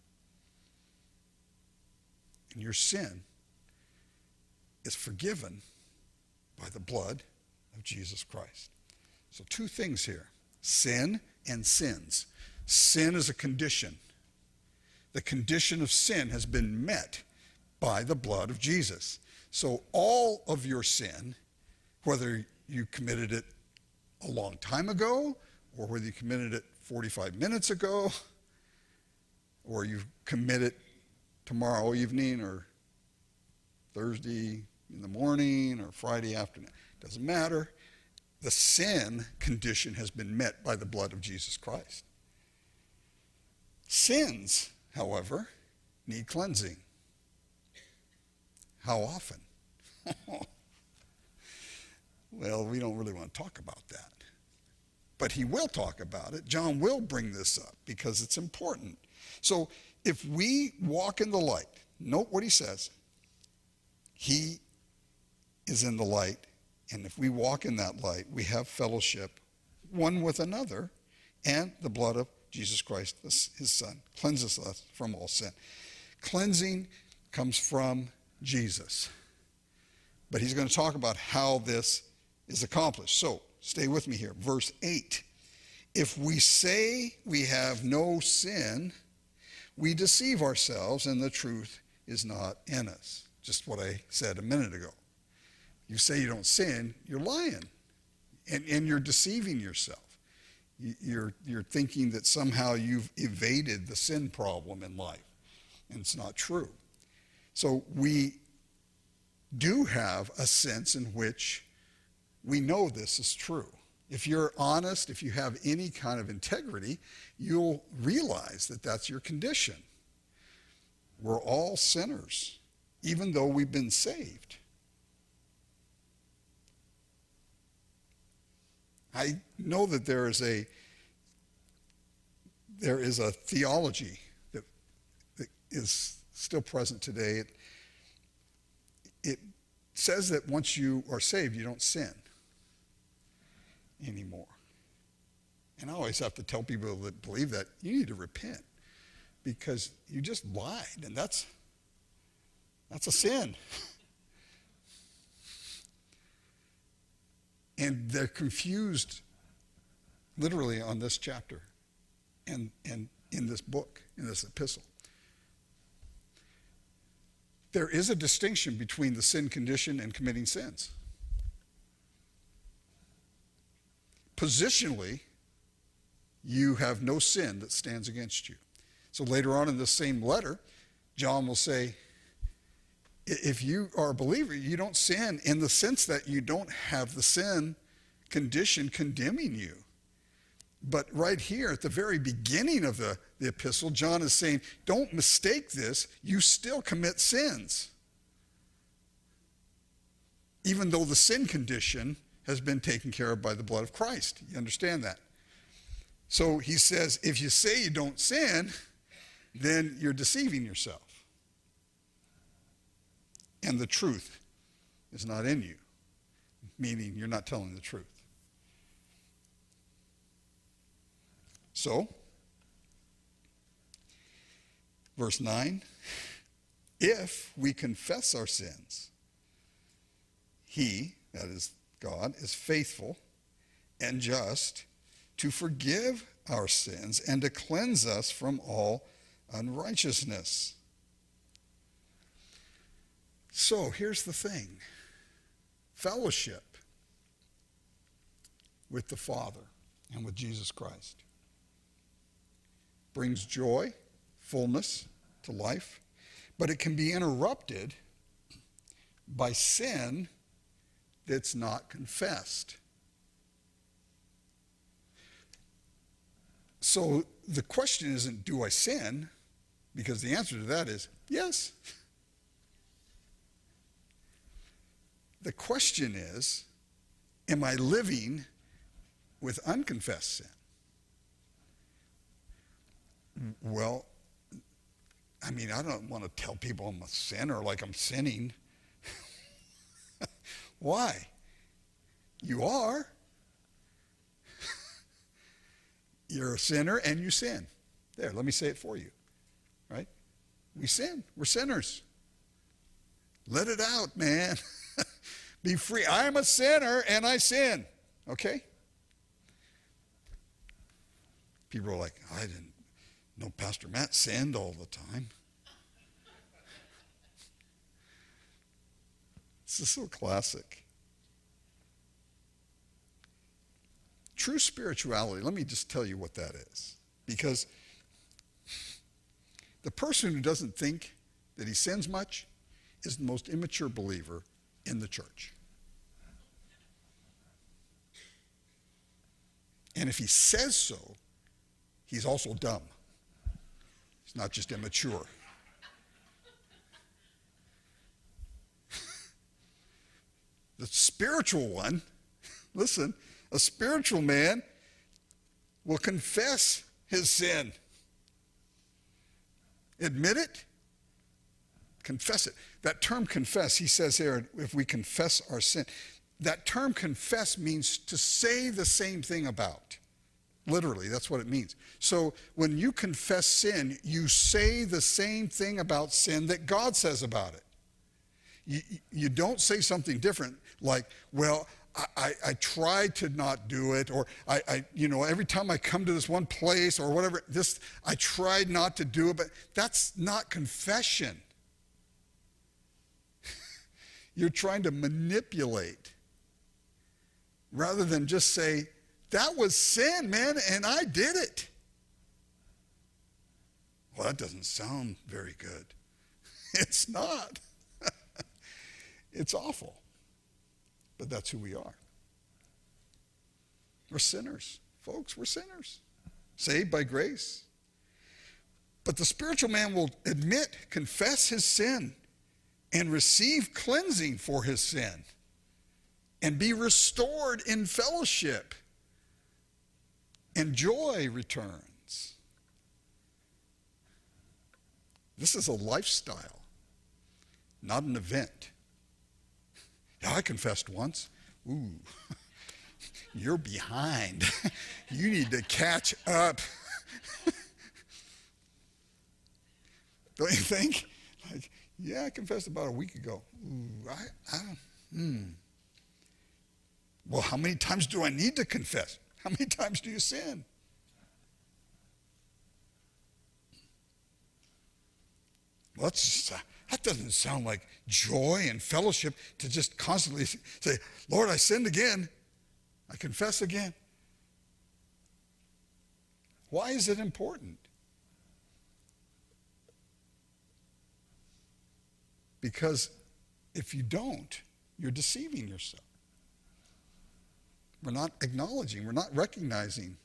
And your sin is forgiven by the blood of Jesus Christ. So two things here, sin and sins. Sin is a condition. The condition of sin has been met by the blood of Jesus. So all of your sin, whether you committed it a long time ago, or whether you committed it forty-five minutes ago, or you commit it tomorrow evening, or Thursday in the morning, or Friday afternoon, doesn't matter. The sin condition has been met by the blood of Jesus Christ. Sins, however, need cleansing. How often? Well, we don't really want to talk about that. But he will talk about it. John will bring this up because it's important. So if we walk in the light, note what he says. He is in the light, and if we walk in that light, we have fellowship one with another, and the blood of Jesus Christ, his Son, cleanses us from all sin. Cleansing comes from Jesus. But he's going to talk about how this is accomplished. So stay with me here. Verse eight. If we say we have no sin, we deceive ourselves, and the truth is not in us. Just what I said a minute ago. You say you don't sin, you're lying. And, and you're deceiving yourself. You're, you're thinking that somehow you've evaded the sin problem in life. And it's not true. So we do have a sense in which we know this is true. If you're honest, if you have any kind of integrity, you'll realize that that's your condition. We're all sinners, even though we've been saved. I know that there is a there is a theology that, that is still present today. It, it says that once you are saved, you don't sin anymore. And I always have to tell people that believe that, you need to repent because you just lied, and that's that's a sin. And they're confused literally on this chapter and, and in this book, in this epistle. There is a distinction between the sin condition and committing sins. Positionally, you have no sin that stands against you. So later on in this same letter, John will say, if you are a believer, you don't sin in the sense that you don't have the sin condition condemning you. But right here at the very beginning of the, the epistle, John is saying, don't mistake this. You still commit sins. Even though the sin condition has been taken care of by the blood of Christ. You understand that? So he says, if you say you don't sin, then you're deceiving yourself. And the truth is not in you, meaning you're not telling the truth. So, verse nine, if we confess our sins, he, that is God, is faithful and just to forgive our sins and to cleanse us from all unrighteousness. So here's the thing. Fellowship with the Father and with Jesus Christ brings joy, fullness to life, but it can be interrupted by sin that's not confessed. So the question isn't, do I sin? Because the answer to that is yes. The question is, am I living with unconfessed sin? Well, I mean, I don't want to tell people I'm a sinner like I'm sinning. Why? You are. You're a sinner and you sin. There, let me say it for you. Right? We sin. We're sinners. Let it out, man. Be free. I'm a sinner and I sin. Okay? People are like, I didn't know Pastor Matt sinned all the time. This is so classic. True spirituality, let me just tell you what that is. Because the person who doesn't think that he sins much is the most immature believer in the church. And if he says so, he's also dumb. He's not just immature. The spiritual one, listen, a spiritual man will confess his sin. Admit it, confess it. That term confess, he says here, if we confess our sin, that term confess means to say the same thing about. Literally, that's what it means. So when you confess sin, you say the same thing about sin that God says about it. You, you don't say something different like, well, I, I, I tried to not do it, or I, I, you know, every time I come to this one place or whatever, this, I tried not to do it, but that's not confession. You're trying to manipulate rather than just say, that was sin, man, and I did it. Well, that doesn't sound very good. It's not. It's awful. But that's who we are. We're sinners. Folks, we're sinners. Saved by grace. But the spiritual man will admit, confess his sin, and receive cleansing for his sin, and be restored in fellowship, and joy returns. This is a lifestyle, not an event. Yeah, I confessed once. Ooh, you're behind. You need to catch up. Don't you think? Like, yeah, I confessed about a week ago. Ooh, I, I don't, hmm. Well, how many times do I need to confess? How many times do you sin? Well, that's, uh, that doesn't sound like joy and fellowship to just constantly say, Lord, I sinned again. I confess again. Why is it important? Because if you don't, you're deceiving yourself. We're not acknowledging, we're not recognizing.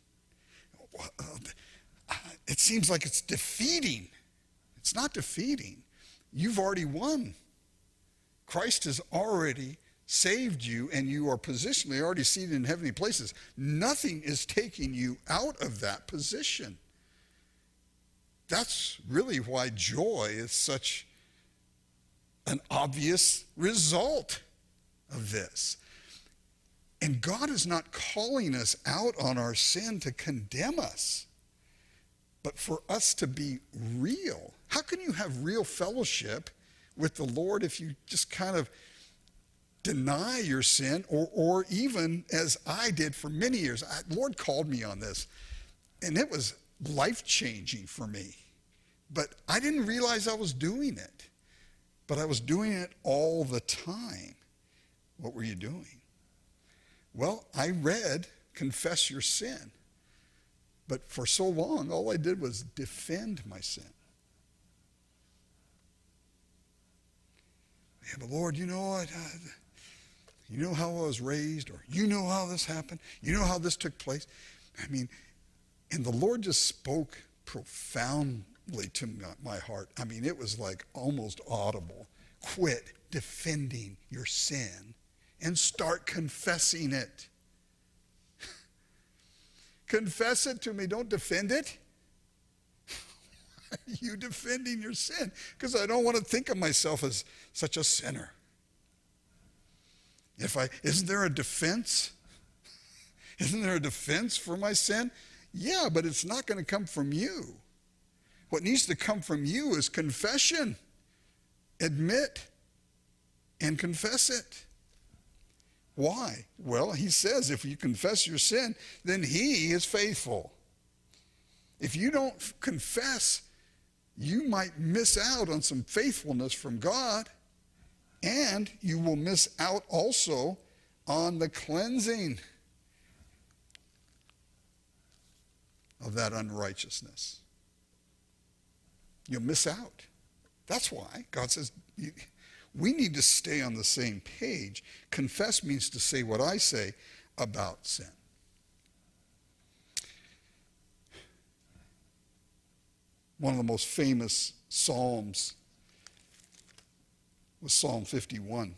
It seems like it's defeating. It's not defeating. You've already won. Christ has already saved you, and you are positionally already seated in heavenly places. Nothing is taking you out of that position. That's really why joy is such an obvious result of this. And God is not calling us out on our sin to condemn us, but for us to be real. How can you have real fellowship with the Lord if you just kind of deny your sin, or, or even as I did for many years? I, Lord called me on this. and it was life-changing for me. But I didn't realize I was doing it. But I was doing it all the time. What were you doing? Well, I read, confess your sin. But for so long, all I did was defend my sin. Yeah, but Lord, you know what? Uh, you know how I was raised, or you know how this happened. You know how this took place. I mean, and the Lord just spoke profoundly to my heart. I mean, it was like almost audible. Quit defending your sin and start confessing it. Confess it to me. Don't defend it. Why are you defending your sin? Because I don't want to think of myself as such a sinner. If I, isn't there a defense? Isn't there a defense for my sin? Yeah, but it's not going to come from you. What needs to come from you is confession. Admit and confess it. Why? Well, he says if you confess your sin, then he is faithful. If you don't confess, you might miss out on some faithfulness from God, and you will miss out also on the cleansing of that unrighteousness. You'll miss out. That's why God says we need to stay on the same page. Confess means to say what I say about sin. One of the most famous Psalms was Psalm fifty-one,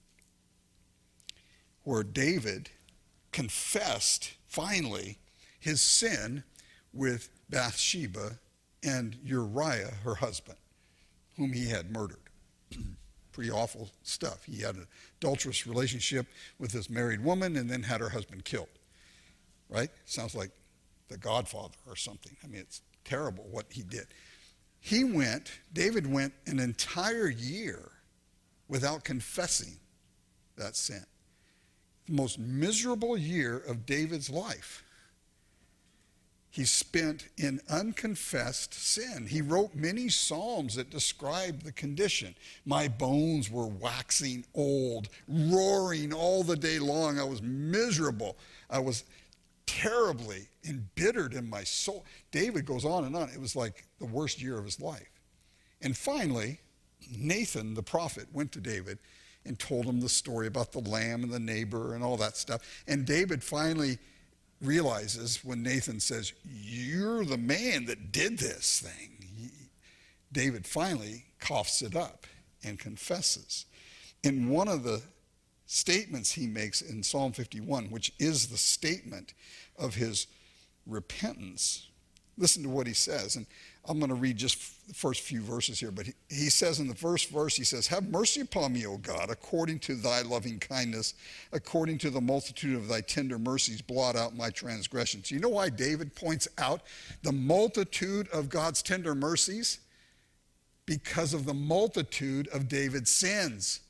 where David confessed, finally, his sin with Bathsheba and Uriah, her husband, whom he had murdered. Pretty awful stuff. He had an adulterous relationship with this married woman and then had her husband killed. Right? Sounds like The Godfather or something. I mean, it's terrible what he did. He went, David went an entire year without confessing that sin. The most miserable year of David's life. He spent in unconfessed sin. He wrote many psalms that describe the condition. My bones were waxing old, roaring all the day long. I was miserable. I was terribly embittered in my soul. David goes on and on. It was like the worst year of his life. And finally, Nathan, the prophet, went to David and told him the story about the lamb and the neighbor and all that stuff. And David finally realizes when Nathan says, you're the man that did this thing. He, David finally coughs it up and confesses. In one of the statements he makes in Psalm fifty-one, which is the statement of his repentance, listen to what he says. And I'm going to read just the first few verses here, but he, he says in the first verse, he says, have mercy upon me, O God, according to thy loving kindness, according to the multitude of thy tender mercies, blot out my transgressions. You know why David points out the multitude of God's tender mercies? Because of the multitude of David's sins.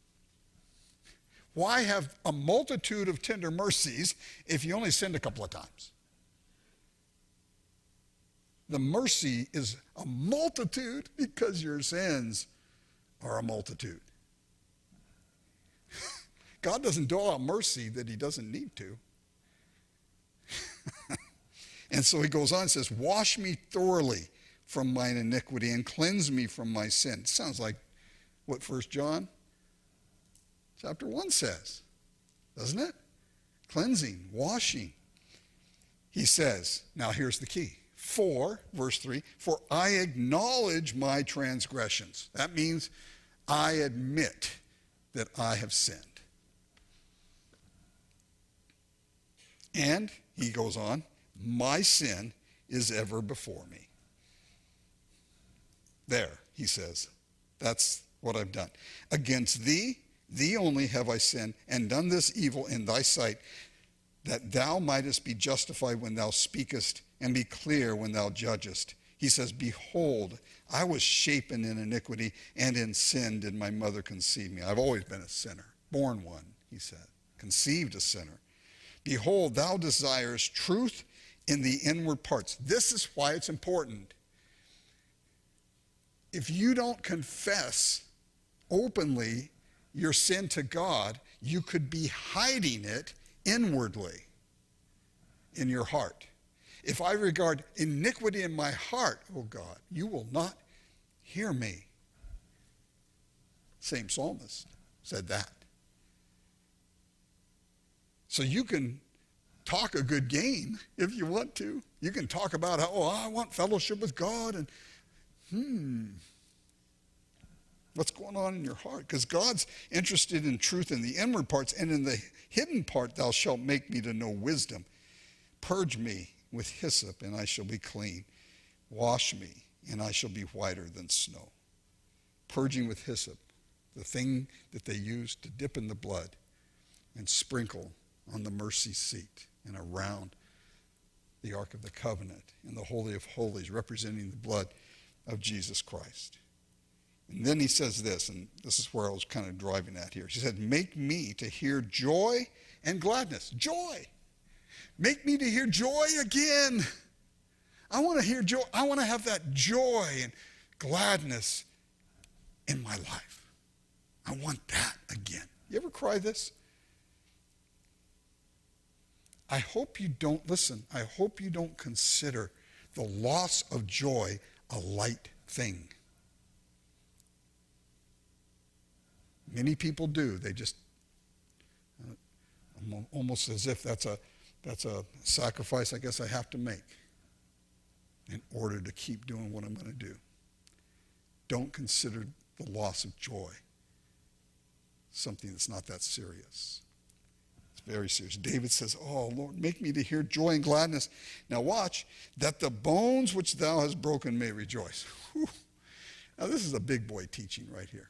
Why have a multitude of tender mercies if you only sinned a couple of times? The mercy is a multitude because your sins are a multitude. God doesn't dole out mercy that he doesn't need to. And so he goes on and says, wash me thoroughly from mine iniquity and cleanse me from my sin. It sounds like what First John chapter one says, doesn't it? Cleansing, washing. He says, now here's the key. For, verse three, for I acknowledge my transgressions. That means I admit that I have sinned. And, he goes on, my sin is ever before me. There, he says, that's what I've done. Against thee, thee only have I sinned, and done this evil in thy sight, that thou mightest be justified when thou speakest, and be clear when thou judgest. He says, behold, I was shapen in iniquity, and in sin did my mother conceive me. I've always been a sinner, born one, he said, conceived a sinner. Behold, thou desirest truth in the inward parts. This is why it's important. If you don't confess openly your sin to God, you could be hiding it inwardly in your heart. If I regard iniquity in my heart, oh God, you will not hear me. Same psalmist said that. So you can talk a good game if you want to. You can talk about how, oh, I want fellowship with God, and hmm, what's going on in your heart? Because God's interested in truth in the inward parts, and in the hidden part thou shalt make me to know wisdom. Purge me with hyssop, and I shall be clean. Wash me, and I shall be whiter than snow. Purging with hyssop, the thing that they used to dip in the blood and sprinkle on the mercy seat and around the Ark of the Covenant in the Holy of Holies, representing the blood of Jesus Christ. And then he says this, and this is where I was kind of driving at here. He said, make me to hear joy and gladness. Joy. Make me to hear joy again. I want to hear joy. I want to have that joy and gladness in my life. I want that again. You ever cry this? I hope you don't, listen, I hope you don't consider the loss of joy a light thing. Many people do. They just, uh, almost as if that's a, that's a sacrifice I guess I have to make in order to keep doing what I'm going to do. Don't consider the loss of joy something that's not that serious. It's very serious. David says, oh, Lord, make me to hear joy and gladness. Now watch, that the bones which thou hast broken may rejoice. Whew. Now this is a big boy teaching right here.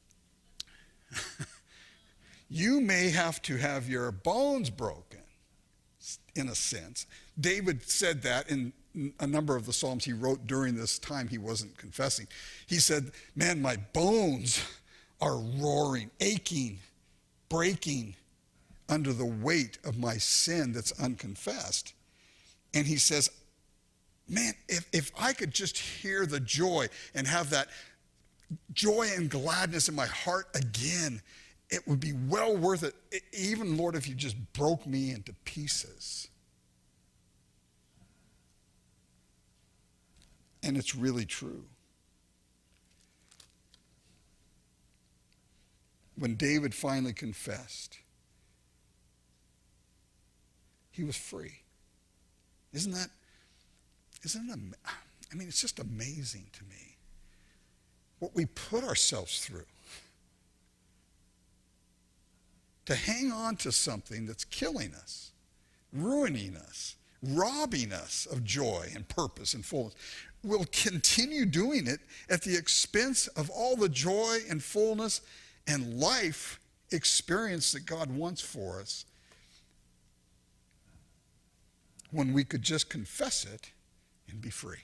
You may have to have your bones broken, in a sense. David said that in a number of the Psalms he wrote during this time he wasn't confessing. He said, man, my bones are roaring, aching, breaking under the weight of my sin that's unconfessed. And he says, man, if, if I could just hear the joy and have that joy and gladness in my heart again, it would be well worth it. Even, Lord, if you just broke me into pieces. And it's really true. When David finally confessed, he was free. Isn't that, isn't it, I mean, it's just amazing to me what we put ourselves through to hang on to something that's killing us, ruining us, robbing us of joy and purpose and fullness. We'll continue doing it at the expense of all the joy and fullness and life experience that God wants for us, when we could just confess it and be free.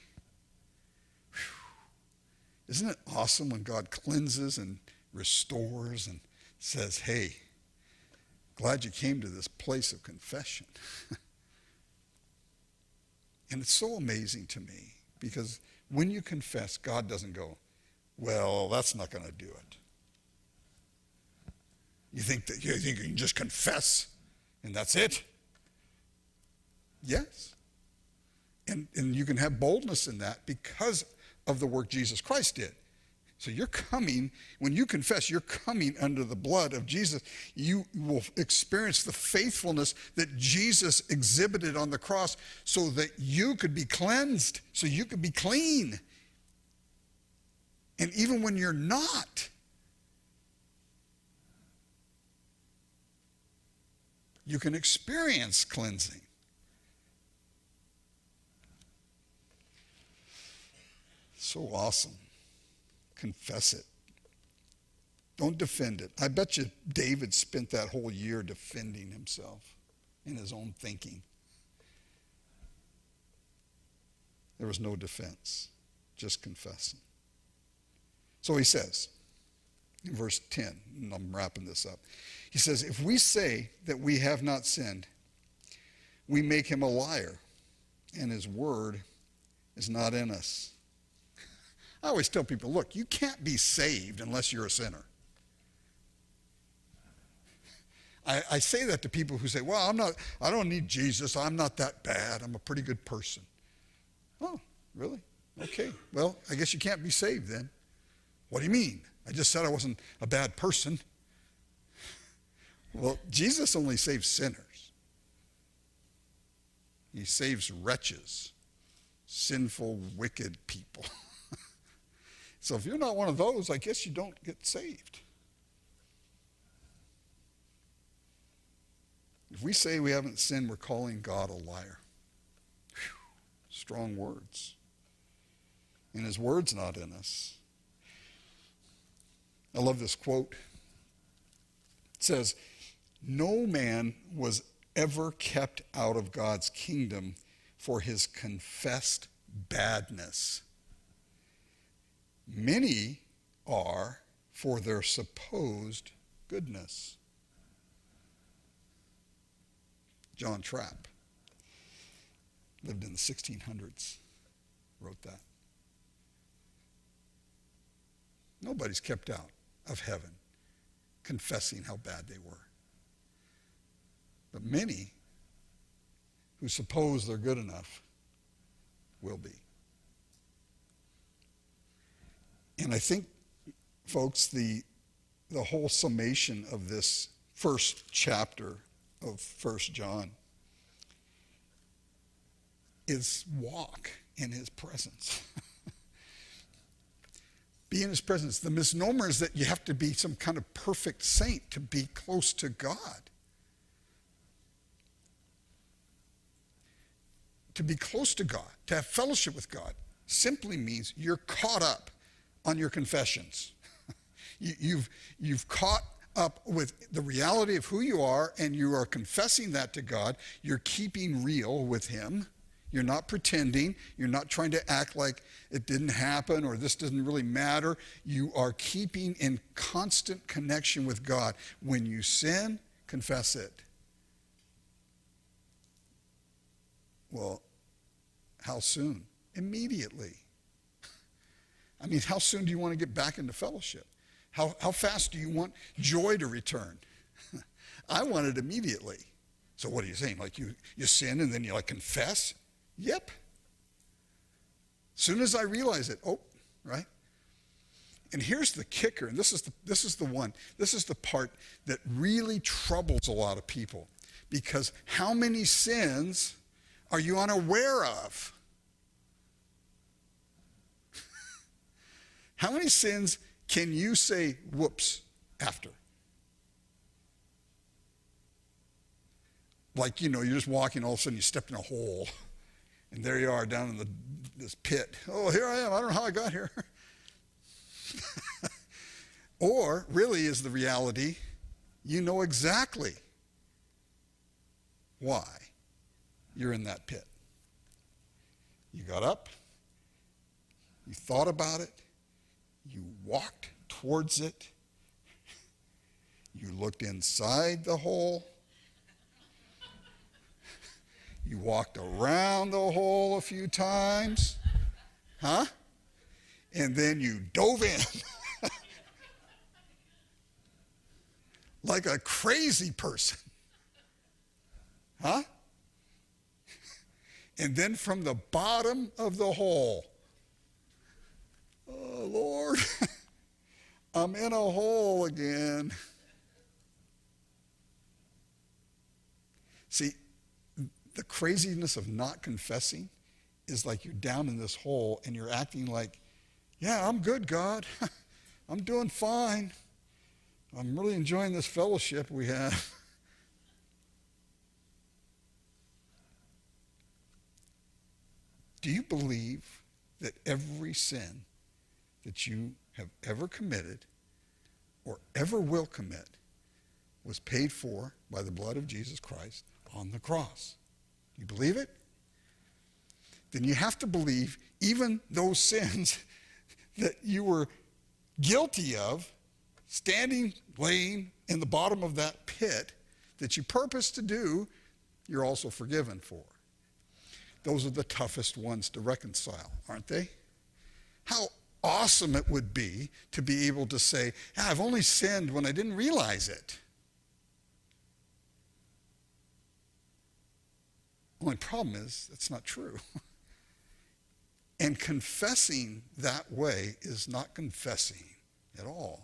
Whew. Isn't it awesome when God cleanses and restores and says, hey, glad you came to this place of confession. And it's so amazing to me, because when you confess, God doesn't go, well, that's not going to do it. You think that you think you can just confess and that's it? Yes. And, and you can have boldness in that because of the work Jesus Christ did. So you're coming, when you confess, you're coming under the blood of Jesus. You will experience the faithfulness that Jesus exhibited on the cross so that you could be cleansed, so you could be clean. And even when you're not, you can experience cleansing. So awesome. Confess it. Don't defend it. I bet you David spent that whole year defending himself in his own thinking. There was no defense, just confessing. So he says, in verse ten, and I'm wrapping this up, he says, if we say that we have not sinned, we make him a liar, and his word is not in us. I always tell people, look, you can't be saved unless you're a sinner. I, I say that to people who say, well, I'm not, I don't need Jesus. I'm not that bad. I'm a pretty good person. Oh, really? Okay. Well, I guess you can't be saved then. What do you mean? I just said I wasn't a bad person. Well, Jesus only saves sinners. He saves wretches, sinful, wicked people. So if you're not one of those, I guess you don't get saved. If we say we haven't sinned, we're calling God a liar. Whew, strong words. And his word's not in us. I love this quote. It says, "No man was ever kept out of God's kingdom for his confessed badness. Many are for their supposed goodness." John Trapp lived in the sixteen hundreds, wrote that. Nobody's kept out of heaven confessing how bad they were. But many who suppose they're good enough will be. And I think, folks, the, the whole summation of this first chapter of First John is walk in his presence. Be in his presence. The misnomer is that you have to be some kind of perfect saint to be close to God. To be close to God, to have fellowship with God, simply means you're caught up on your confessions. you, you've, you've caught up with the reality of who you are, and you are confessing that to God. You're keeping real with him. You're not pretending. You're not trying to act like it didn't happen or this doesn't really matter. You are keeping in constant connection with God. When you sin, confess it. Well, how soon? Immediately. I mean, how soon do you want to get back into fellowship? How, how fast do you want joy to return? I want it immediately. So what are you saying? Like you, you sin and then you like confess? Yep. Soon as I realize it, oh, right? And here's the kicker, and this is the, this is the one, this is the part that really troubles a lot of people. Because how many sins are you unaware of? How many sins can you say whoops after? Like, you know, you're just walking, all of a sudden you step in a hole, and there you are down in the, this pit. Oh, here I am. I don't know how I got here. Or, really, is the reality, you know exactly why you're in that pit. You got up, you thought about it, you walked towards it, you looked inside the hole, you walked around the hole a few times, huh? And then you dove in like a crazy person, huh? And then from the bottom of the hole, oh, Lord, I'm in a hole again. See, the craziness of not confessing is like you're down in this hole and you're acting like, yeah, I'm good, God. I'm doing fine. I'm really enjoying this fellowship we have. Do you believe that every sin that you have ever committed or ever will commit was paid for by the blood of Jesus Christ on the cross? You believe it? Then you have to believe even those sins that you were guilty of, standing, laying in the bottom of that pit that you purposed to do, you're also forgiven for. those are the toughest ones to reconcile, aren't they? How awesome it would be to be able to say, yeah, I've only sinned when I didn't realize it. Only problem is, that's not true. And confessing that way is not confessing at all.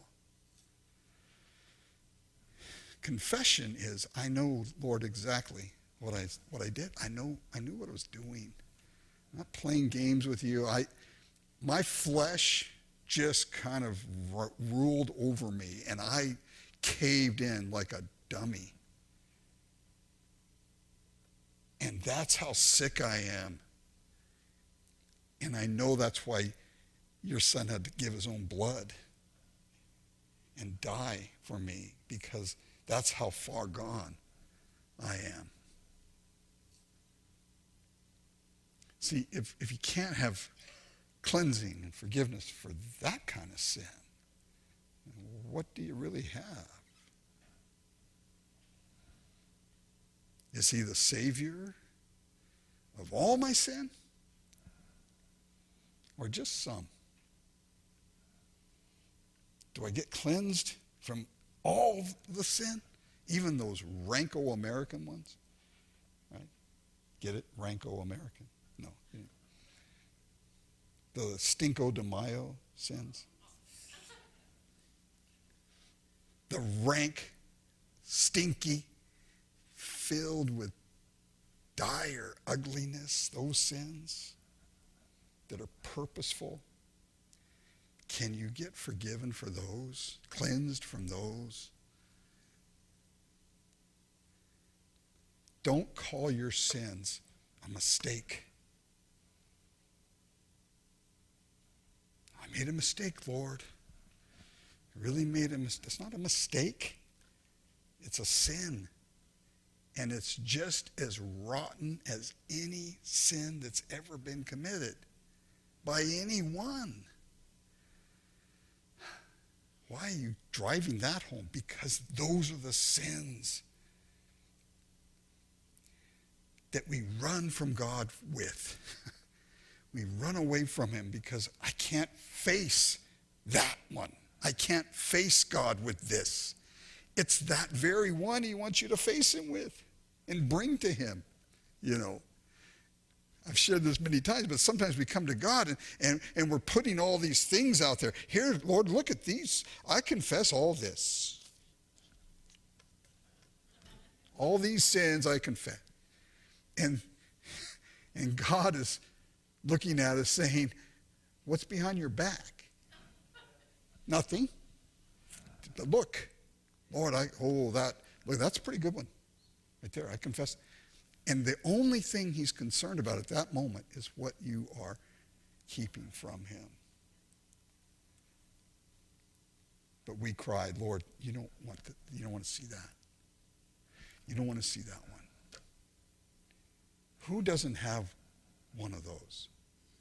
Confession is, I know, Lord, exactly what I what I did. I know I knew what I was doing. I'm not playing games with you. I my flesh just kind of r- ruled over me, and I caved in like a dummy. And that's how sick I am. And I know that's why your son had to give his own blood and die for me, because that's how far gone I am. See, if, if you can't have cleansing and forgiveness for that kind of sin, what do you really have? Is he the Savior of all my sin? Or just some? Do I get cleansed from all the sin? Even those Ranko-American ones? Right? Get it? Ranko-American. No. The Stinko de Mayo sins. The rank, stinky, filled with dire ugliness, those sins that are purposeful. Can you get forgiven for those? Cleansed from those? Don't call your sins a mistake. I made a mistake, Lord. I really made a mistake. It's not a mistake. It's a sin. And it's just as rotten as any sin that's ever been committed by anyone. Why are you driving that home? Because those are the sins that we run from God with. We run away from him because I can't face that one. I can't face God with this. It's that very one he wants you to face him with and bring to him, you know. I've shared this many times, but sometimes we come to God and, and, and we're putting all these things out there. Here, Lord, look at these. I confess all this. All these sins I confess. And, and God is looking at us saying, what's behind your back? Nothing. Look, Lord, I, oh, that, look, that's a pretty good one. Right there, I confess. And the only thing he's concerned about at that moment is what you are keeping from him. But we cried, Lord, you don't want to, you don't want to see that. You don't want to see that one. Who doesn't have one of those?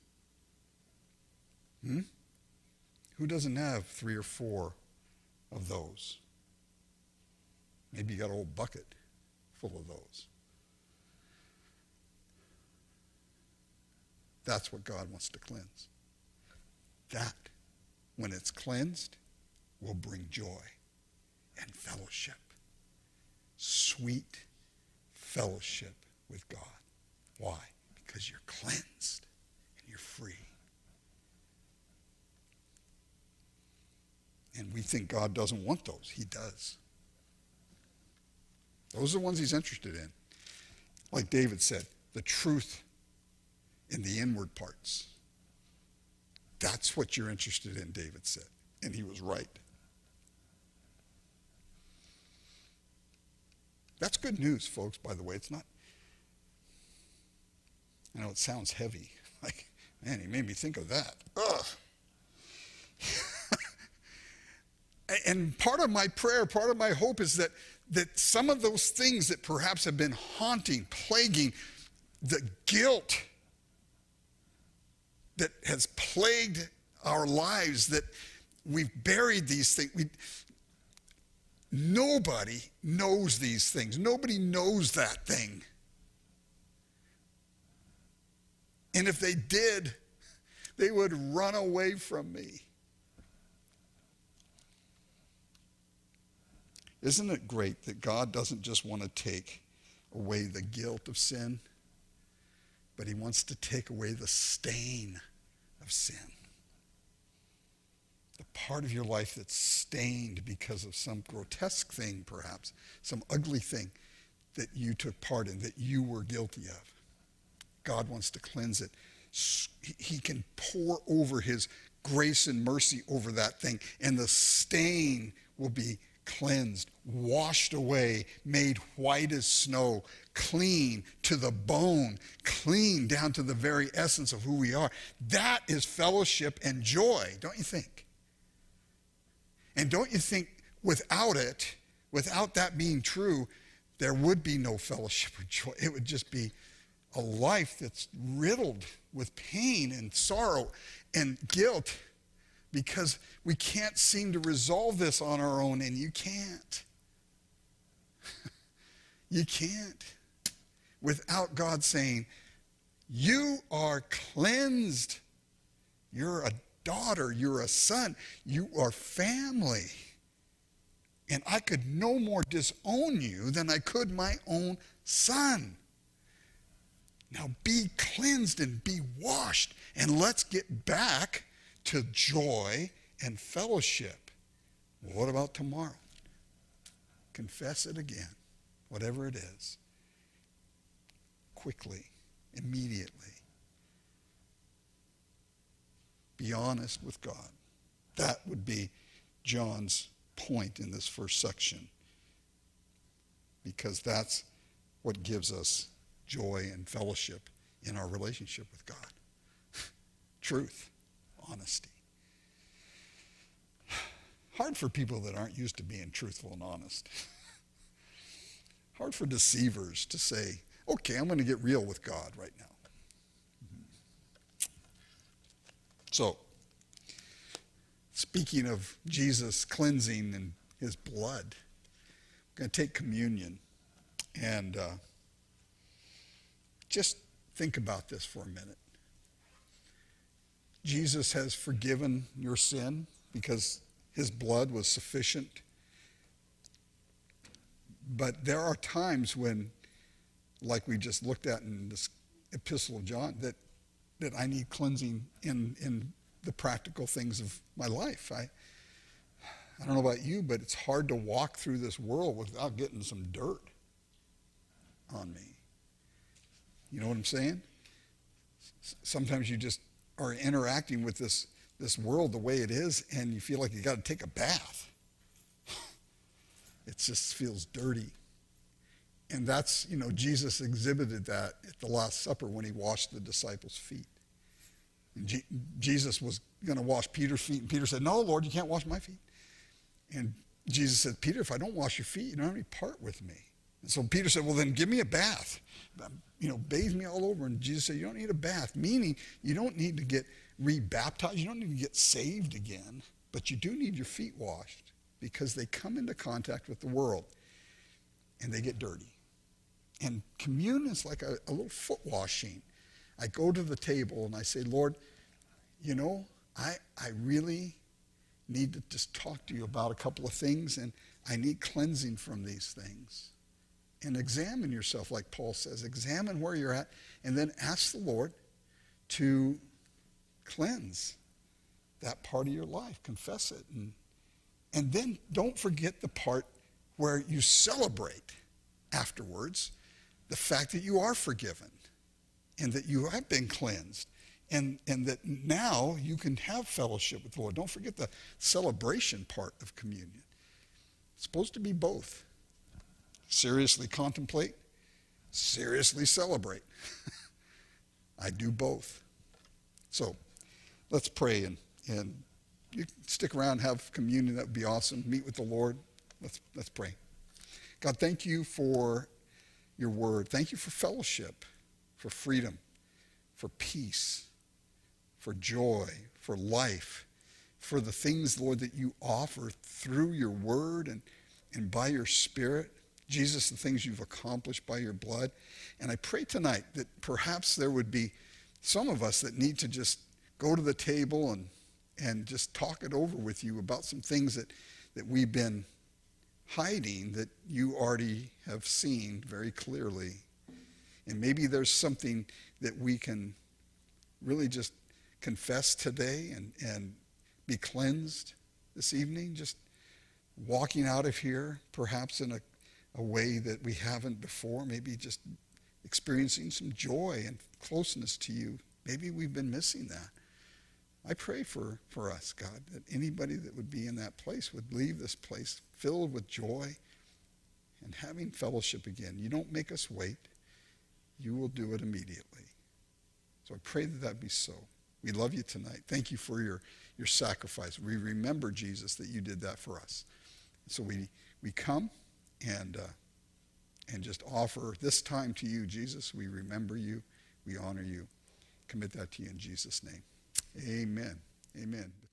Hmm? Who doesn't have three or four of those? Maybe you got a whole bucket full of those. That's what God wants to cleanse. That, when it's cleansed, will bring joy and fellowship. Sweet fellowship with God. Why? Because you're cleansed and you're free. And we think God doesn't want those. He does. Those are the ones he's interested in. Like David said, the truth in the inward parts. That's what you're interested in, David said. And he was right. That's good news, folks, by the way. It's not, I know it sounds heavy. Like, man, he made me think of that. Ugh. And part of my prayer, part of my hope is that, that some of those things that perhaps have been haunting, plaguing, the guilt that has plagued our lives, that we've buried these things. We, nobody knows these things. Nobody knows that thing. And if they did, they would run away from me. Isn't it great that God doesn't just want to take away the guilt of sin, but he wants to take away the stain of sin? The part of your life that's stained because of some grotesque thing, perhaps, some ugly thing that you took part in, that you were guilty of. God wants to cleanse it. He can pour over his grace and mercy over that thing, and the stain will be cleansed, washed away, made white as snow, clean to the bone, clean down to the very essence of who we are. That is fellowship and joy, don't you think? And don't you think without it, without that being true, there would be no fellowship or joy? It would just be a life that's riddled with pain and sorrow and guilt, because we can't seem to resolve this on our own, and you can't. You can't. Without God saying, you are cleansed. You're a daughter. You're a son. You are family. And I could no more disown you than I could my own son. Now be cleansed and be washed, and let's get back to joy and fellowship. Well, what about tomorrow? Confess it again, whatever it is, quickly, immediately. Be honest with God. That would be John's point in this first section, because that's what gives us joy and fellowship in our relationship with God. Truth. Honesty. Hard for people that aren't used to being truthful and honest. Hard for deceivers to say, okay, I'm going to get real with God right now. So, speaking of Jesus cleansing and his blood, I'm going to take communion, and uh, just think about this for a minute. Jesus has forgiven your sin because his blood was sufficient. But there are times when, like we just looked at in this epistle of John, that, that I need cleansing in, in the practical things of my life. I, I don't know about you, but it's hard to walk through this world without getting some dirt on me. You know what I'm saying? Sometimes you just are interacting with this, this world the way it is, and you feel like you got to take a bath. It just feels dirty. And that's, you know, Jesus exhibited that at the Last Supper when he washed the disciples' feet. And G- Jesus was going to wash Peter's feet, and Peter said, no, Lord, you can't wash my feet. And Jesus said, Peter, if I don't wash your feet, you don't have any part with me. And so Peter said, well, then give me a bath. You know, bathe me all over. And Jesus said, you don't need a bath, meaning you don't need to get rebaptized. You don't need to get saved again, but you do need your feet washed, because they come into contact with the world and they get dirty. And communion is like a, a little foot washing. I go to the table and I say, Lord, you know, I, I really need to just talk to you about a couple of things, and I need cleansing from these things. And examine yourself, like Paul says. Examine where you're at, and then ask the Lord to cleanse that part of your life. Confess it. And, and then don't forget the part where you celebrate afterwards the fact that you are forgiven and that you have been cleansed, and, and that now you can have fellowship with the Lord. Don't forget the celebration part of communion. It's supposed to be both. Seriously contemplate, seriously celebrate. I do both. So let's pray, and, and you can stick around and have communion. That would be awesome. Meet with the Lord. Let's, let's pray. God, thank you for your word. Thank you for fellowship, for freedom, for peace, for joy, for life, for the things, Lord, that you offer through your word and, and by your Spirit. Jesus, the things you've accomplished by your blood. And I pray tonight that perhaps there would be some of us that need to just go to the table and, and just talk it over with you about some things that, that we've been hiding that you already have seen very clearly. And maybe there's something that we can really just confess today and, and be cleansed this evening, just walking out of here perhaps in a, a way that we haven't before, maybe just experiencing some joy and closeness to you. Maybe we've been missing that. I pray for, for us, God, that anybody that would be in that place would leave this place filled with joy and having fellowship again. You don't make us wait. You will do it immediately. So I pray that that be so. We love you tonight. Thank you for your, your sacrifice. We remember, Jesus, that you did that for us. So we, we come and, uh, and just offer this time to you, Jesus. We remember you. We honor you. Commit that to you in Jesus' name. Amen. Amen.